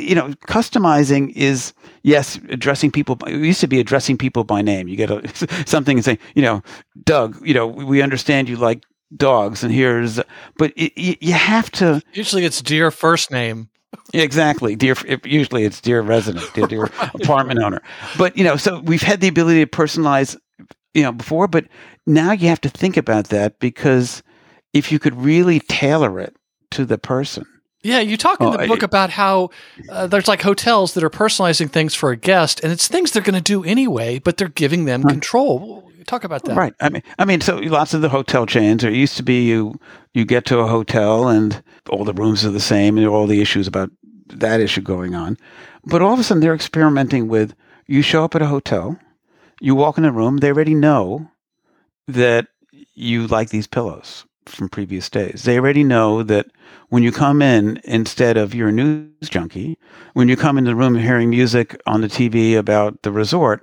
A: customizing is, yes, addressing people. It used to be addressing people by name. You get something and say, Doug, we understand you like dogs, and but you have to.
C: Usually it's dear first name.
A: Exactly. Usually it's dear resident, dear apartment owner. But, so we've had the ability to personalize, before, but now you have to think about that, because if you could really tailor it to the person.
C: Yeah, you talk in the book about how there's like hotels that are personalizing things for a guest, and it's things they're going to do anyway, but they're giving them control. Talk about that.
A: Right. I mean, so lots of the hotel chains, or it used to be you get to a hotel and all the rooms are the same, and there are all the issues about that issue going on. But all of a sudden they're experimenting with, you show up at a hotel, you walk in a room, they already know that you like these pillows from previous days. They already know that when you come in, instead of you're a news junkie, when you come in the room hearing music on the TV about the resort,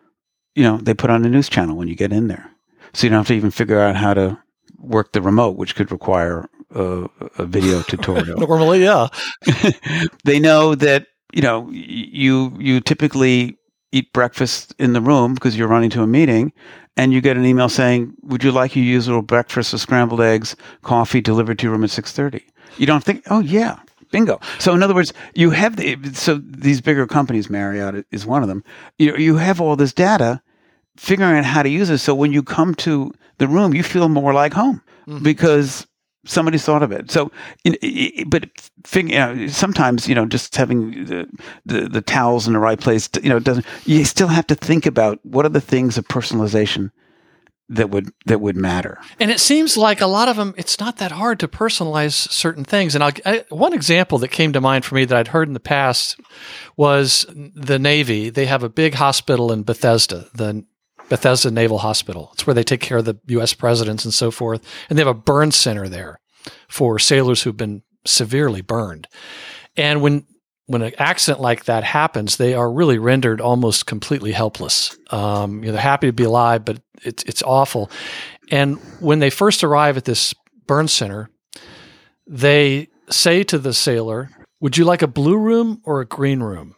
A: they put on a news channel when you get in there. So you don't have to even figure out how to work the remote, which could require a video tutorial.
C: Normally, yeah.
A: They know that, you typically eat breakfast in the room because you're running to a meeting, and you get an email saying, would you like your usual breakfast of scrambled eggs, coffee delivered to your room at 6:30? You don't think, oh, yeah, bingo. So in other words, you have so these bigger companies, Marriott is one of them, you have all this data, figuring out how to use it. So when you come to the room, you feel more like home because somebody's thought of it. So, but sometimes, just having the towels in the right place, doesn't. You still have to think about what are the things of personalization that would matter.
C: And it seems like a lot of them, it's not that hard to personalize certain things. And one example that came to mind for me that I'd heard in the past was the Navy. They have a big hospital in Bethesda, the Bethesda Naval Hospital. It's where they take care of the U.S. presidents and so forth. And they have a burn center there for sailors who've been severely burned. And when an accident like that happens, they are really rendered almost completely helpless. They're happy to be alive, but it's awful. And when they first arrive at this burn center, they say to the sailor, would you like a blue room or a green room?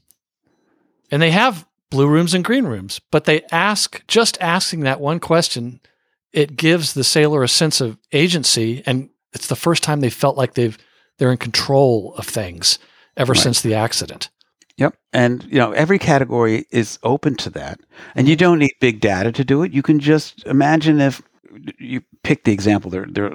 C: And they have blue rooms and green rooms, but just asking that one question, it gives the sailor a sense of agency, and it's the first time they felt like they're in control of things ever since the accident.
A: Yep. And, every category is open to that. And you don't need big data to do it. You can just imagine if you pick the example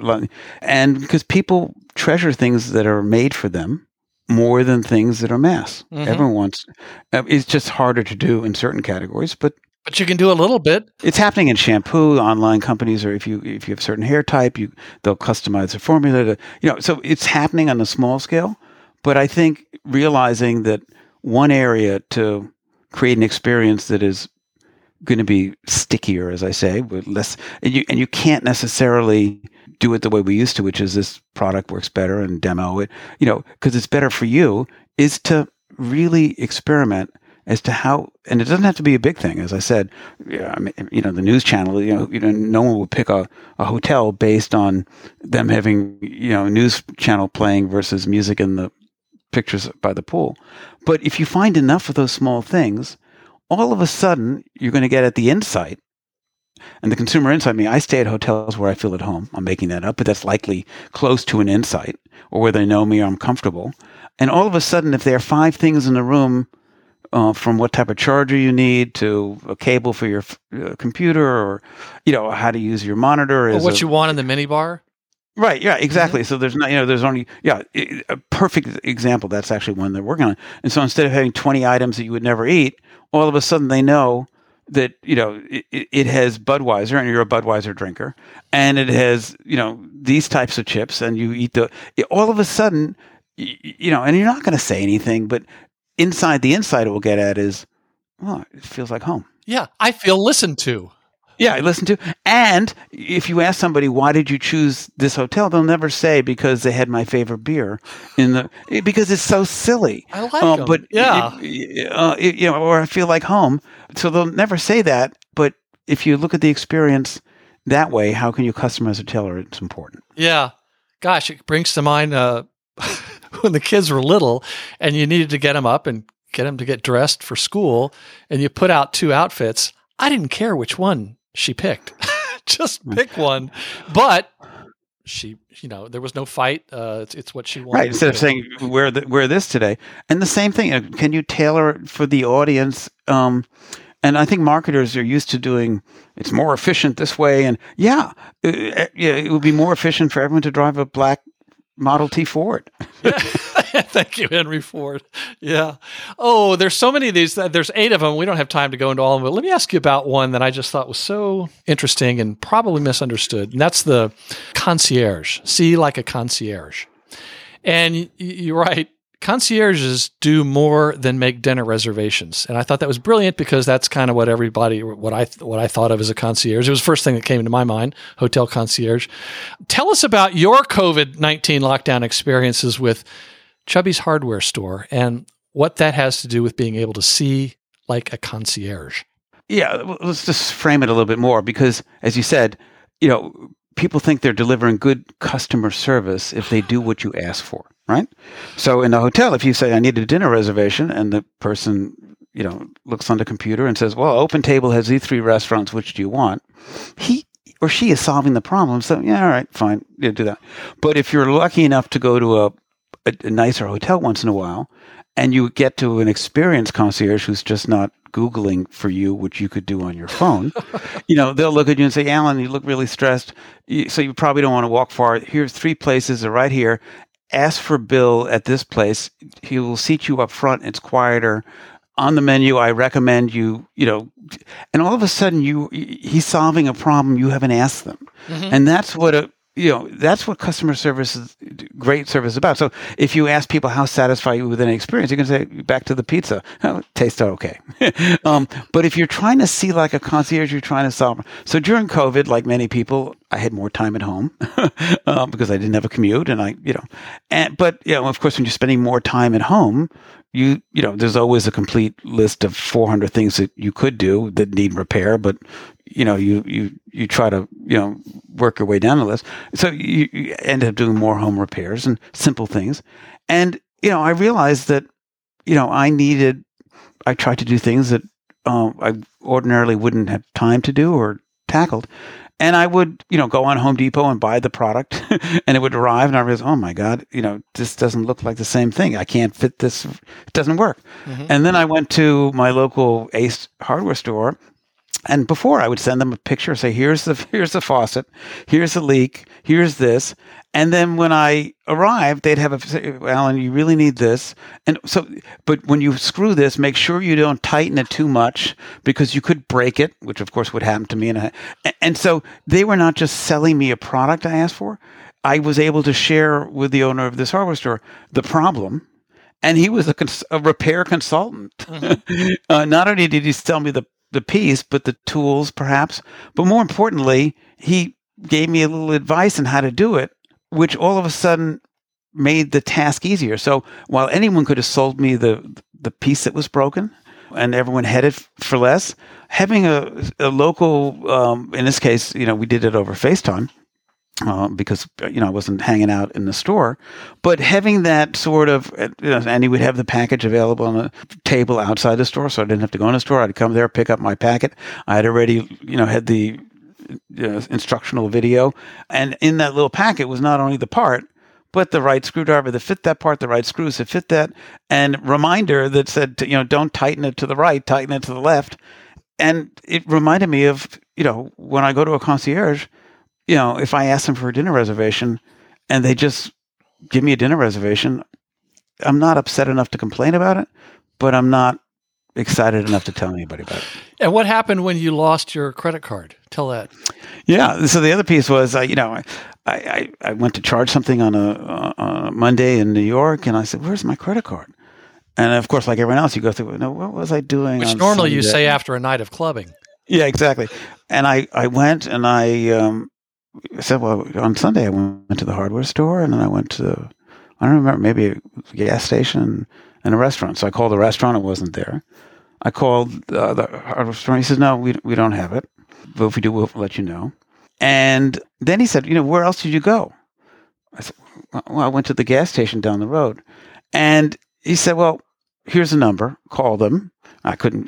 A: and because people treasure things that are made for them more than things that are mass. Everyone wants, it's just harder to do in certain categories, but
C: you can do a little bit.
A: It's happening in shampoo. Online companies, or if you have a certain hair type, they'll customize the formula so it's happening on a small scale. But I think realizing that one area to create an experience that is going to be stickier, as I say, with less, and you can't necessarily do it the way we used to, which is this product works better and demo it, because it's better for you, is to really experiment as to how, and it doesn't have to be a big thing. As I said, the news channel, no one will pick a hotel based on them having, a news channel playing versus music in the pictures by the pool. But if you find enough of those small things, all of a sudden you're going to get at the insight. And the consumer insight, I stay at hotels where I feel at home. I'm making that up, but that's likely close to an insight, or where they know me or I'm comfortable. And all of a sudden, if there are 5 things in the room, from what type of charger you need to a cable for your computer, or how to use your monitor,
C: or what you want in the minibar.
A: Right. Yeah. Exactly. So there's not. There's only. Yeah. A perfect example. That's actually one they're working on. And so instead of having 20 items that you would never eat, all of a sudden they know that it has Budweiser, and you're a Budweiser drinker, and it has these types of chips, and you eat all of a sudden, and you're not going to say anything, but inside the insight it will get at is, it feels like home.
C: Yeah, I feel listened to.
A: Yeah, I listen to. And if you ask somebody, why did you choose this hotel? They'll never say because they had my favorite beer because it's so silly.
C: I like them.
A: But or I feel like home. So they'll never say that. But if you look at the experience that way, how can you customize a hotel? It's important.
C: Yeah. Gosh, it brings to mind when the kids were little and you needed to get them up and get them to get dressed for school, and you put out 2 outfits. I didn't care which one she picked. Just pick one. But she, there was no fight. It's what she wanted.
A: Right. Instead of saying, wear this today. And the same thing, can you tailor it for the audience? And I think marketers are used to doing, it's more efficient this way. And it would be more efficient for everyone to drive a black Model T Ford.
C: Thank you, Henry Ford. Yeah. Oh, there's so many of these. There's 8 of them. We don't have time to go into all of them. But let me ask you about one that I just thought was so interesting and probably misunderstood. And that's the concierge. See, like a concierge. And you're right. Concierges do more than make dinner reservations. And I thought that was brilliant because that's kind of what I thought of as a concierge. It was the first thing that came into my mind, hotel concierge. Tell us about your COVID-19 lockdown experiences with Chubby's Hardware Store and what that has to do with being able to see like a concierge.
A: Yeah, let's just frame it a little bit more because, as you said, people think they're delivering good customer service if they do what you ask for. Right? So in a hotel, if you say, I need a dinner reservation, and the person looks on the computer and says, well, OpenTable has these 3 restaurants. Which do you want? He or she is solving the problem. So, yeah, all right, fine. Yeah, do that. But if you're lucky enough to go to a nicer hotel once in a while and you get to an experienced concierge who's just not Googling for you, which you could do on your phone, they'll look at you and say, Alan, you look really stressed. So you probably don't want to walk far. Here's 3 places. They're right here. Ask for Bill at this place. He will seat you up front. It's quieter. On the menu, I recommend you, and all of a sudden he's solving a problem you haven't asked them. Mm-hmm. And that's what that's what customer service is, great service is about. So if you ask people how satisfied you with an experience, you can say, back to the pizza. Oh, it tastes okay. But if you're trying to see like a concierge, you're trying to solve. So during COVID, like many people, I had more time at home because I didn't have a commute, but of course, when you're spending more time at home, there's always a complete list of 400 things that you could do that need repair, but you try to work your way down the list. So you end up doing more home repairs and simple things. And I realized that I tried to do things that I ordinarily wouldn't have time to do or tackled. And I would, go on Home Depot and buy the product and it would arrive and I realized, oh my God, this doesn't look like the same thing. I can't fit this. It doesn't work. Mm-hmm. And then I went to my local Ace hardware store. And before I would send them a picture, say, here's the faucet, here's the leak, here's this. And then when I arrived, they'd have Alan, you really need this. And so, but when you screw this, make sure you don't tighten it too much because you could break it, which of course would happen to me. And so they were not just selling me a product I asked for. I was able to share with the owner of this hardware store the problem. And he was a repair consultant. Mm-hmm. Not only did he sell me the piece, but the tools perhaps. But more importantly, he gave me a little advice on how to do it, which all of a sudden made the task easier. So while anyone could have sold me the piece that was broken and everyone headed for less, having a local, in this case, we did it over FaceTime, because I wasn't hanging out in the store, but having that sort of, and he would have the package available on a table outside the store, so I didn't have to go in the store. I'd come there, pick up my packet. I had already, had the instructional video, and in that little packet was not only the part, but the right screwdriver that fit that part, the right screws that fit that, and reminder that said, don't tighten it to the right, tighten it to the left. And it reminded me of, when I go to a concierge, if I ask them for a dinner reservation and they just give me a dinner reservation, I'm not upset enough to complain about it, but I'm not excited enough to tell anybody about it.
C: And what happened when you lost your credit card? Tell that.
A: Yeah. So the other piece was, I went to charge something on a Monday in New York, and I said, "Where's my credit card?" And of course, like everyone else, you go through, no, what was I doing?
C: Which normally Sunday? You say after a night of clubbing. Yeah,
A: exactly. And I went and I said, well, on Sunday I went to the hardware store, and then I went to, I don't remember, maybe a gas station and a restaurant. So I called the restaurant, it wasn't there. I called the hardware store, he says, no, we don't have it. But if we do, we'll let you know. And then he said, where else did you go? I said, well, I went to the gas station down the road. And he said, well, here's a number, call them. I couldn't,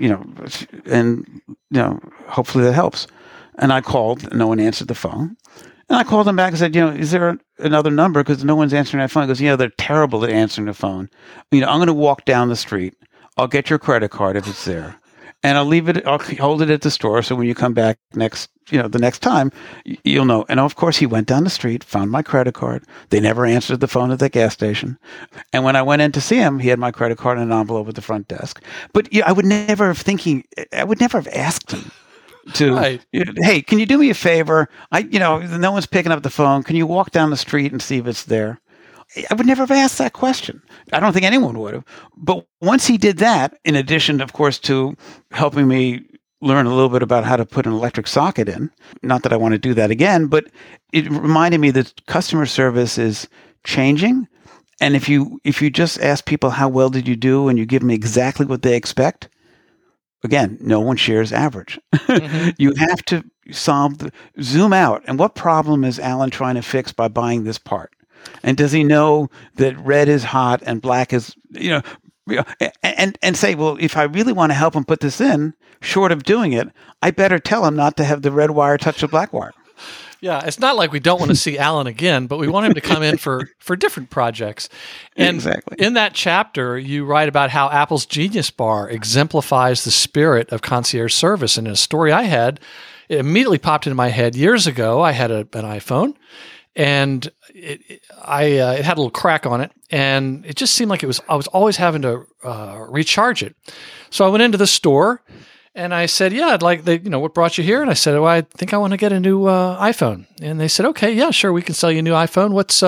A: hopefully that helps. And I called, and no one answered the phone. And I called them back and said, is there another number? Because no one's answering that phone. He goes, they're terrible at answering the phone. I'm going to walk down the street. I'll get your credit card if it's there. And I'll hold it at the store. So when you come back the next time, you'll know. And of course, he went down the street, found my credit card. They never answered the phone at the gas station. And when I went in to see him, he had my credit card in an envelope at the front desk. But I would never have asked him to, right. Hey, can you do me a favor? No one's picking up the phone. Can you walk down the street and see if it's there? I would never have asked that question. I don't think anyone would have. But once he did that, in addition, of course, to helping me learn a little bit about how to put an electric socket in, not that I want to do that again, but it reminded me that customer service is changing. And if you just ask people, how well did you do? And you give them exactly what they expect, again, no one shares average. Mm-hmm. You have to zoom out. And what problem is Alan trying to fix by buying this part? And does he know that red is hot and black is, And say, well, if I really want to help him put this in, short of doing it, I better tell him not to have the red wire touch the black wire.
C: Yeah, it's not like we don't want to see Alan again, but we want him to come in for different projects. And
A: exactly.
C: In that chapter, you write about how Apple's Genius Bar exemplifies the spirit of concierge service. And in a story I had, it immediately popped into my head years ago. I had an iPhone, and it had a little crack on it, and it just seemed like I was always having to recharge it. So I went into the store. And I said, yeah, I'd like, what brought you here? And I said, well, I think I want to get a new iPhone. And they said, okay, yeah, sure, we can sell you a new iPhone.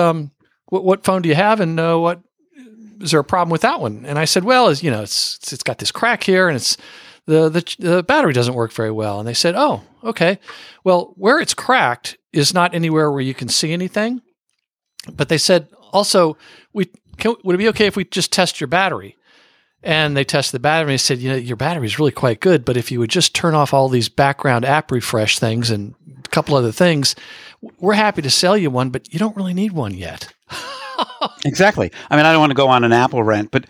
C: What phone do you have? And what is there a problem with that one? And I said, well, it's got this crack here, and it's the battery doesn't work very well. And they said, oh, okay. Well, where it's cracked is not anywhere where you can see anything. But they said, also, would it be okay if we just test your battery? And they tested the battery, and they said, your battery is really quite good, but if you would just turn off all these background app refresh things and a couple other things, we're happy to sell you one, but you don't really need one yet.
A: Exactly. I mean, I don't want to go on an Apple rant, but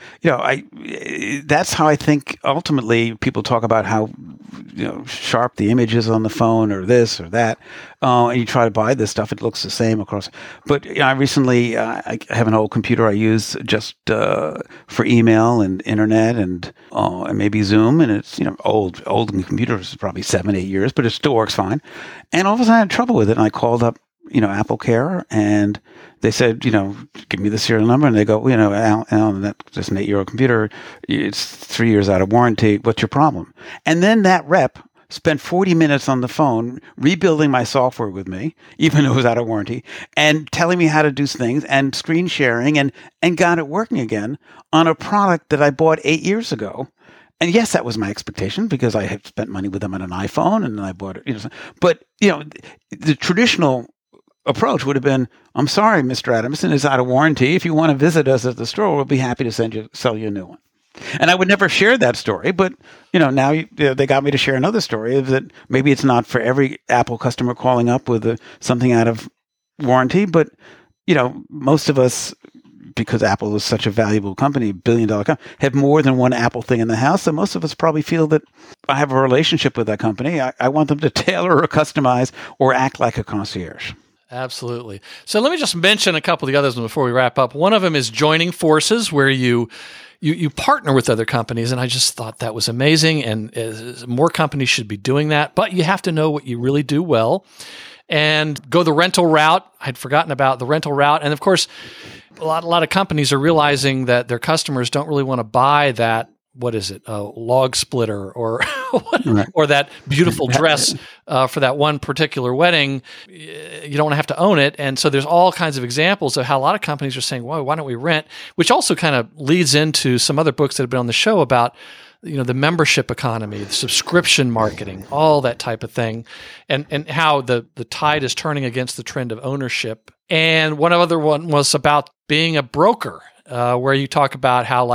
A: that's how I think ultimately people talk about how sharp the image is on the phone, or this or that, and you try to buy this stuff, it looks the same across. But I recently I have an old computer I use just for email and internet and maybe Zoom, and it's old computer is probably 7-8 years, but it still works fine. And all of a sudden I had trouble with it, and I called up Apple Care, and they said, give me the serial number. And they go, Alan, that's just an 8-year-old computer. It's 3 years out of warranty. What's your problem? And then that rep spent 40 minutes on the phone rebuilding my software with me, even though it was out of warranty, and telling me how to do things and screen sharing and got it working again on a product that I bought 8 years ago. And yes, that was my expectation because I had spent money with them on an iPhone, and then I bought it. But the traditional approach would have been, I'm sorry, Mr. Adamson is out of warranty. If you want to visit us at the store, we'll be happy to sell you a new one. And I would never share that story, but now they got me to share another story of that maybe it's not for every Apple customer calling up with something out of warranty, but most of us, because Apple is such a valuable company, $1 billion company, have more than one Apple thing in the house. So most of us probably feel that I have a relationship with that company. I want them to tailor or customize or act like a concierge.
C: Absolutely. So let me just mention a couple of the others before we wrap up. One of them is joining forces, where you partner with other companies, and I just thought that was amazing, and more companies should be doing that. But you have to know what you really do well, and go the rental route. I'd forgotten about the rental route, and of course, a lot of companies are realizing that their customers don't really want to buy that. What is it? A log splitter or or that beautiful dress for that one particular wedding. You don't want to have to own it. And so there's all kinds of examples of how a lot of companies are saying, well, why don't we rent? Which also kind of leads into some other books that have been on the show about the membership economy, the subscription marketing, all that type of thing, and how the tide is turning against the trend of ownership. And one other one was about being a broker, where you talk about how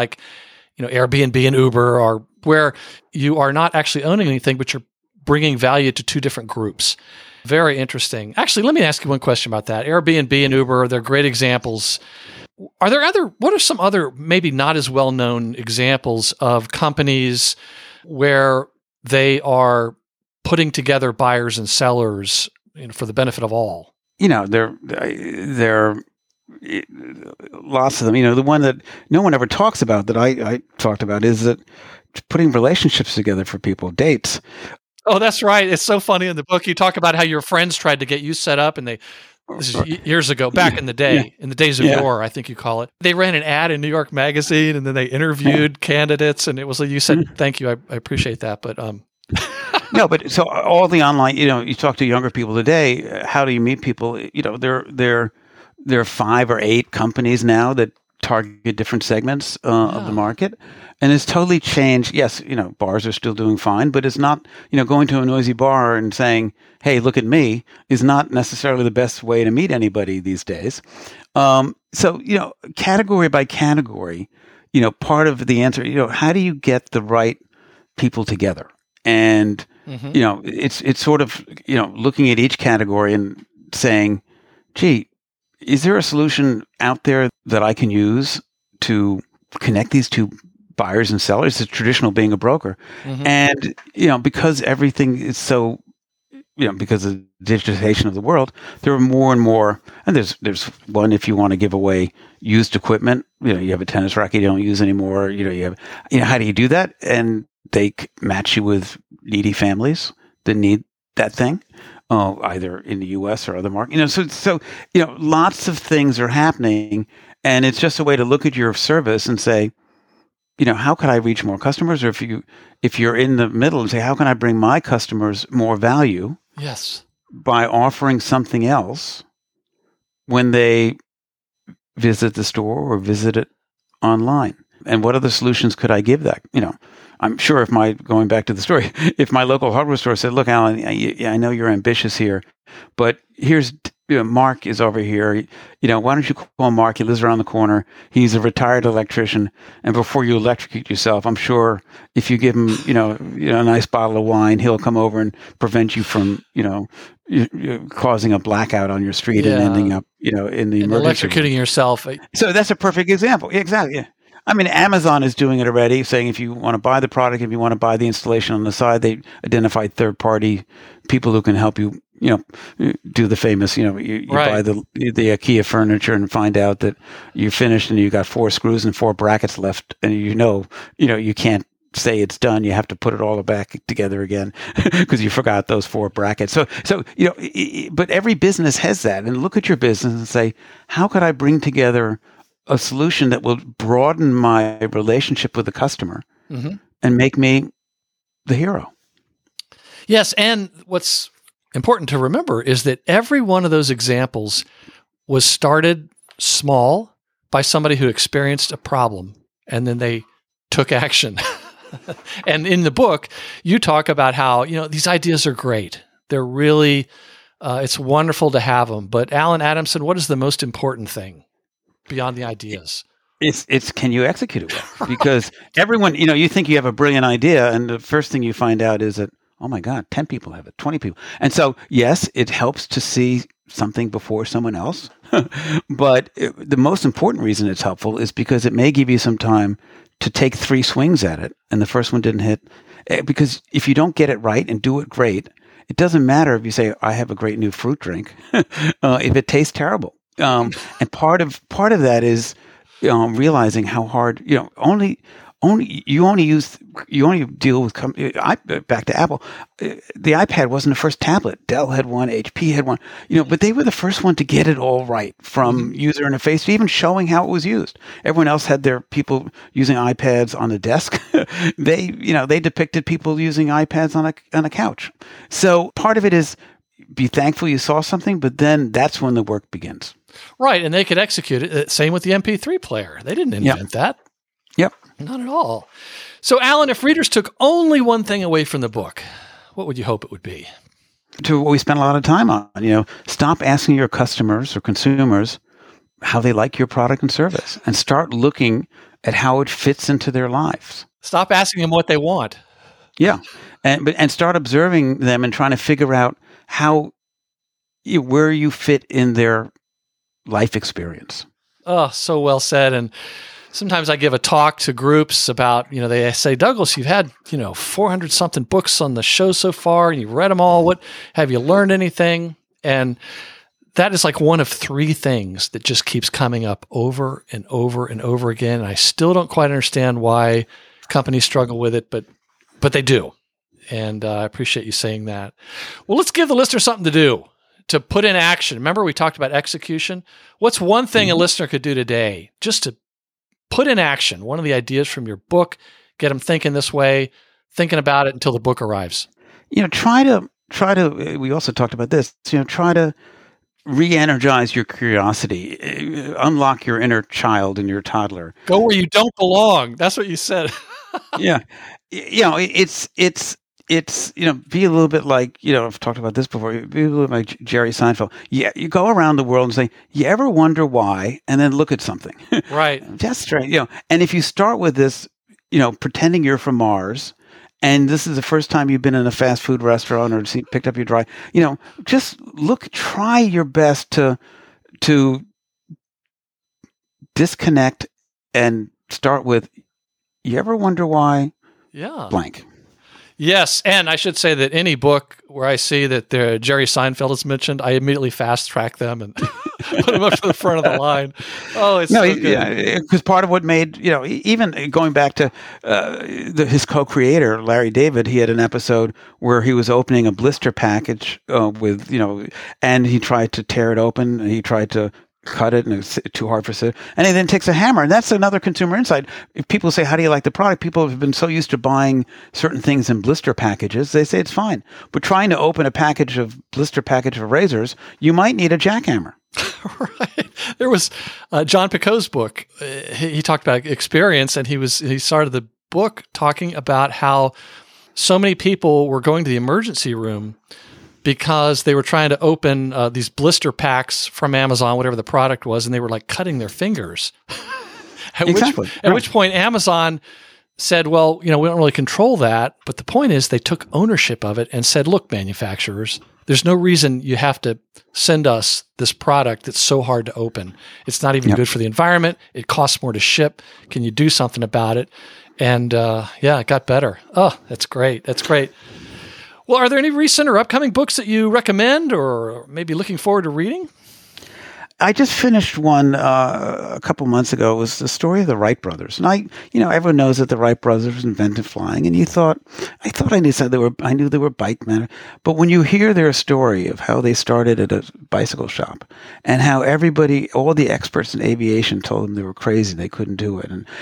C: Airbnb and Uber are where you are not actually owning anything, but you're bringing value to two different groups. Very interesting. Actually, let me ask you one question about that. Airbnb and Uber, they're great examples. What are some other maybe not as well-known examples of companies where they are putting together buyers and sellers for the benefit of all?
A: There lots of them. The one that no one ever talks about that I talked about is that putting relationships together for people, dates.
C: Oh, that's right. It's so funny in the book. You talk about how your friends tried to get you set up, and this is years ago, back in the day, in the days of yore, I think you call it. They ran an ad in New York Magazine, and then they interviewed candidates, and it was like, you said, thank you, I appreciate that, but
A: No, but so all the online, you talk to younger people today, how do you meet people? There are 5 or 8 companies now that target different segments of the market. And it's totally changed. Yes, bars are still doing fine, but it's not, going to a noisy bar and saying, hey, look at me, is not necessarily the best way to meet anybody these days. So, category by category, part of the answer, how do you get the right people together? And, it's sort of, looking at each category and saying, gee, is there a solution out there that I can use to connect these two buyers and sellers. It's traditional being a broker. And, because everything is so, because of the digitization of the world, there are more and more, and there's one, if you want to give away used equipment, you have a tennis racket you don't use anymore, how do you do that? And they match you with needy families that need that thing, either in the U.S. or other markets. So lots of things are happening, and it's just a way to look at your service and say, how could I reach more customers? Or if you're in the middle and say, how can I bring my customers more value?
C: Yes.
A: By offering something else when they visit the store or visit it online. And what other solutions could I give that? I'm sure going back to the story, if my local hardware store said, look, Alan, I know you're ambitious here, but here's, Mark is over here. Why don't you call Mark? He lives around the corner. He's a retired electrician. And before you electrocute yourself, I'm sure if you give him, a nice bottle of wine, he'll come over and prevent you from, causing a blackout on your street and ending up, in the emergency
C: electrocuting
A: room.
C: Yourself.
A: So that's a perfect example. Exactly. Yeah. I mean, Amazon is doing it already, saying if you want to buy the product, if you want to buy the installation on the side, they identified third-party people who can help you, do the famous, you buy the IKEA furniture and find out that you're finished and you got 4 screws and 4 brackets left, and you can't say it's done. You have to put it all back together again because you forgot those 4 brackets. So but every business has that. And look at your business and say, how could I bring together a solution that will broaden my relationship with the customer and make me the hero?
C: Yes, and what's important to remember is that every one of those examples was started small by somebody who experienced a problem, and then they took action. And in the book, you talk about how, these ideas are great. They're really, it's wonderful to have them. But Alan Adamson, what is the most important thing beyond the ideas?
A: It's can you execute it well? Because everyone, you think you have a brilliant idea, and the first thing you find out is that, oh my God, 10 people have it, 20 people. And so, yes, it helps to see something before someone else. But the most important reason it's helpful is because it may give you some time to take 3 swings at it, and the first one didn't hit. Because if you don't get it right and do it great, it doesn't matter if you say, I have a great new fruit drink, if it tastes terrible. And part of that is realizing how hard, you only deal with back to Apple. The iPad wasn't the first tablet. Dell had one, HP had one, but they were the first one to get it all right, from user interface to even showing how it was used. Everyone else had their people using iPads on the desk. They depicted people using iPads on a couch. So part of it is be thankful you saw something, but then that's when the work begins.
C: Right, and they could execute it. Same with the MP3 player. They didn't invent that.
A: Yep.
C: Not at all. So, Alan, if readers took only one thing away from the book, what would you hope it would be?
A: To what we spend a lot of time on, stop asking your customers or consumers how they like your product and service, and start looking at how it fits into their lives.
C: Stop asking them what they want.
A: Yeah. And start observing them and trying to figure out where you fit in their life experience.
C: Oh, so well said. And sometimes I give a talk to groups about, they say, Douglas, you've had, 400 something books on the show so far, and you've read them all. What have you learned anything? And that is like one of 3 things that just keeps coming up over and over and over again. And I still don't quite understand why companies struggle with it, but they do. And I appreciate you saying that. Well, let's give the listener something to do, to put in action. Remember, we talked about execution. What's one thing a listener could do today just to put in action one of the ideas from your book, get them thinking this way, thinking about it until the book arrives?
A: Try to, we also talked about this, try to re-energize your curiosity, unlock your inner child and your toddler.
C: Go where you don't belong. That's what you said.
A: Yeah. It's be a little bit like, I've talked about this before, be a little bit like Jerry Seinfeld. Yeah, you go around the world and say, you ever wonder why? And then look at something.
C: Right.
A: That's strange. And if you start with this, pretending you're from Mars, and this is the first time you've been in a fast food restaurant or picked up your dry, just try your best to disconnect and start with, you ever wonder why
C: Yeah.
A: blank?
C: Yes, and I should say that any book where I see that Jerry Seinfeld is mentioned, I immediately fast track them and put them up to the front of the line. Oh, it's so good.
A: Because part of what made, even going back to his co-creator, Larry David, he had an episode where he was opening a blister package with, and he tried to tear it open, and he tried to cut it, and it was too hard for it. And he then takes a hammer, and that's another consumer insight. If people say, "How do you like the product?" People have been so used to buying certain things in blister packages, they say it's fine. But trying to open a blister package of razors, you might need a jackhammer.
C: Right. There was John Picot's book. He talked about experience, and he started the book talking about how so many people were going to the emergency room because they were trying to open these blister packs from Amazon, whatever the product was, and they were like cutting their fingers. At which point Amazon said, well, we don't really control that. But the point is they took ownership of it and said, look, manufacturers, there's no reason you have to send us this product that's so hard to open. It's not even good for the environment. It costs more to ship. Can you do something about it? And it got better. Oh, that's great. That's great. Well, are there any recent or upcoming books that you recommend or maybe looking forward to reading?
A: I just finished one a couple months ago. It was the story of the Wright brothers. And everyone knows that the Wright brothers invented flying. And I thought I knew they were bike men. But when you hear their story of how they started at a bicycle shop and how all the experts in aviation told them they were crazy, they couldn't do it. And,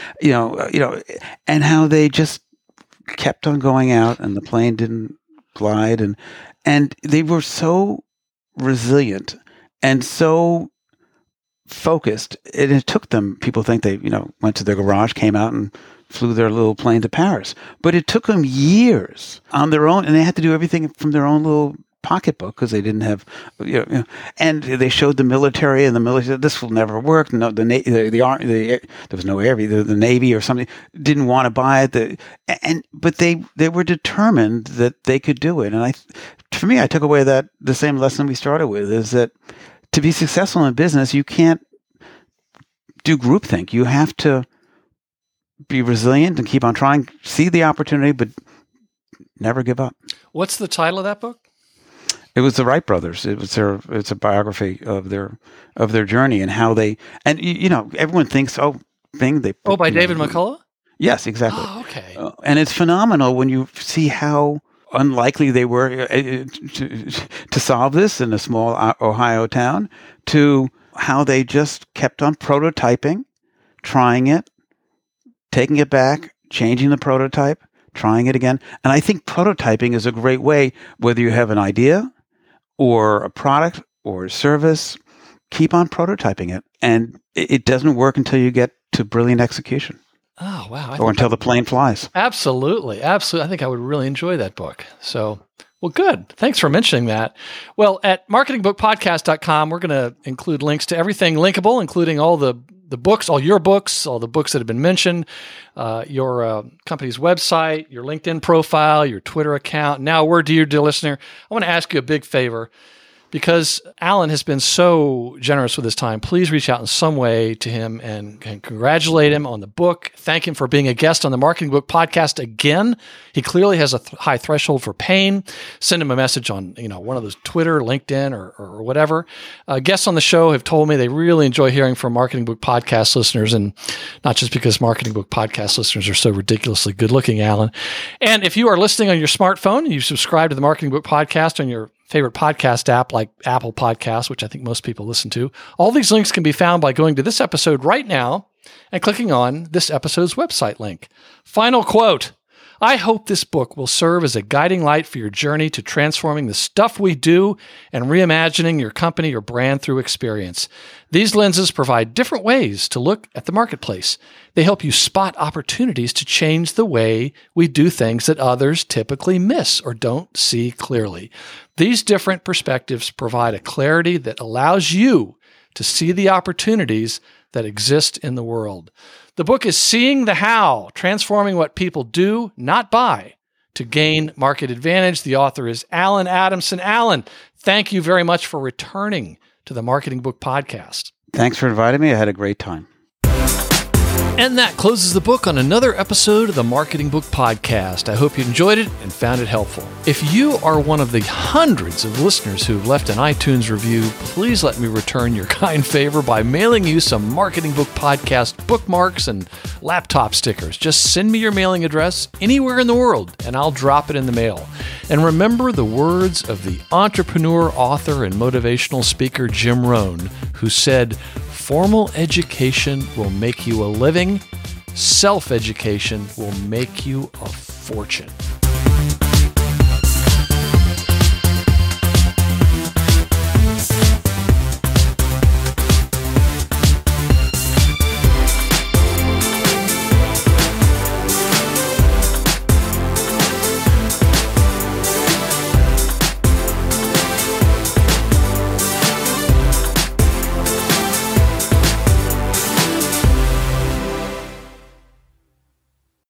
A: and how they just kept on going out and the plane didn't glide. And they were so resilient and so focused. And it took them, people think they, went to their garage, came out and flew their little plane to Paris. But it took them years on their own, and they had to do everything from their own little pocketbook because they didn't have, and they showed the military, and the military said, this will never work. No, the there was no Air, the Navy or something didn't want to buy it. But they were determined that they could do it. And for me, I took away that the same lesson we started with is that to be successful in business, you can't do groupthink. You have to be resilient and keep on trying, see the opportunity, but never give up. What's the title of that book? It was the Wright brothers. It's a biography of their journey and how they, and everyone thinks, by David McCullough? Yes, exactly. Oh, okay. And it's phenomenal when you see how unlikely they were to solve this in a small Ohio town, to how they just kept on prototyping, trying it, taking it back, changing the prototype, trying it again. And I think prototyping is a great way, whether you have an idea or a product or a service, keep on prototyping it. And it doesn't work until you get to brilliant execution. Oh, wow. Or until the plane flies. Absolutely. Absolutely. I think I would really enjoy that book. So, well, good. Thanks for mentioning that. Well, at marketingbookpodcast.com, we're going to include links to everything linkable, including all the books, all your books, all the books that have been mentioned, your company's website, your LinkedIn profile, your Twitter account. Now, a word to you, dear listener. I want to ask you a big favor. Because Alan has been so generous with his time, please reach out in some way to him and congratulate him on the book. Thank him for being a guest on the Marketing Book Podcast again. He clearly has a high threshold for pain. Send him a message on one of those Twitter, LinkedIn, or whatever. Guests on the show have told me they really enjoy hearing from Marketing Book Podcast listeners, and not just because Marketing Book Podcast listeners are so ridiculously good-looking, Alan. And if you are listening on your smartphone and you subscribe to the Marketing Book Podcast on your favorite podcast app like Apple Podcasts, which I think most people listen to. All these links can be found by going to this episode right now and clicking on this episode's website link. Final quote. I hope this book will serve as a guiding light for your journey to transforming the stuff we do and reimagining your company or brand through experience. These lenses provide different ways to look at the marketplace. They help you spot opportunities to change the way we do things that others typically miss or don't see clearly. These different perspectives provide a clarity that allows you to see the opportunities that exist in the world. The book is Seeing the How, Transforming What People Do, Not Buy, to Gain Market Advantage. The author is Alan Adamson. Alan, thank you very much for returning to the Marketing Book Podcast. Thanks for inviting me. I had a great time.
C: And that closes the book on another episode of the Marketing Book Podcast. I hope you enjoyed it and found it helpful. If you are one of the hundreds of listeners who've left an iTunes review, please let me return your kind favor by mailing you some Marketing Book Podcast bookmarks and laptop stickers. Just send me your mailing address anywhere in the world, and I'll drop it in the mail. And remember the words of the entrepreneur, author, and motivational speaker Jim Rohn, who said, "Formal education will make you a living. Self-education will make you a fortune."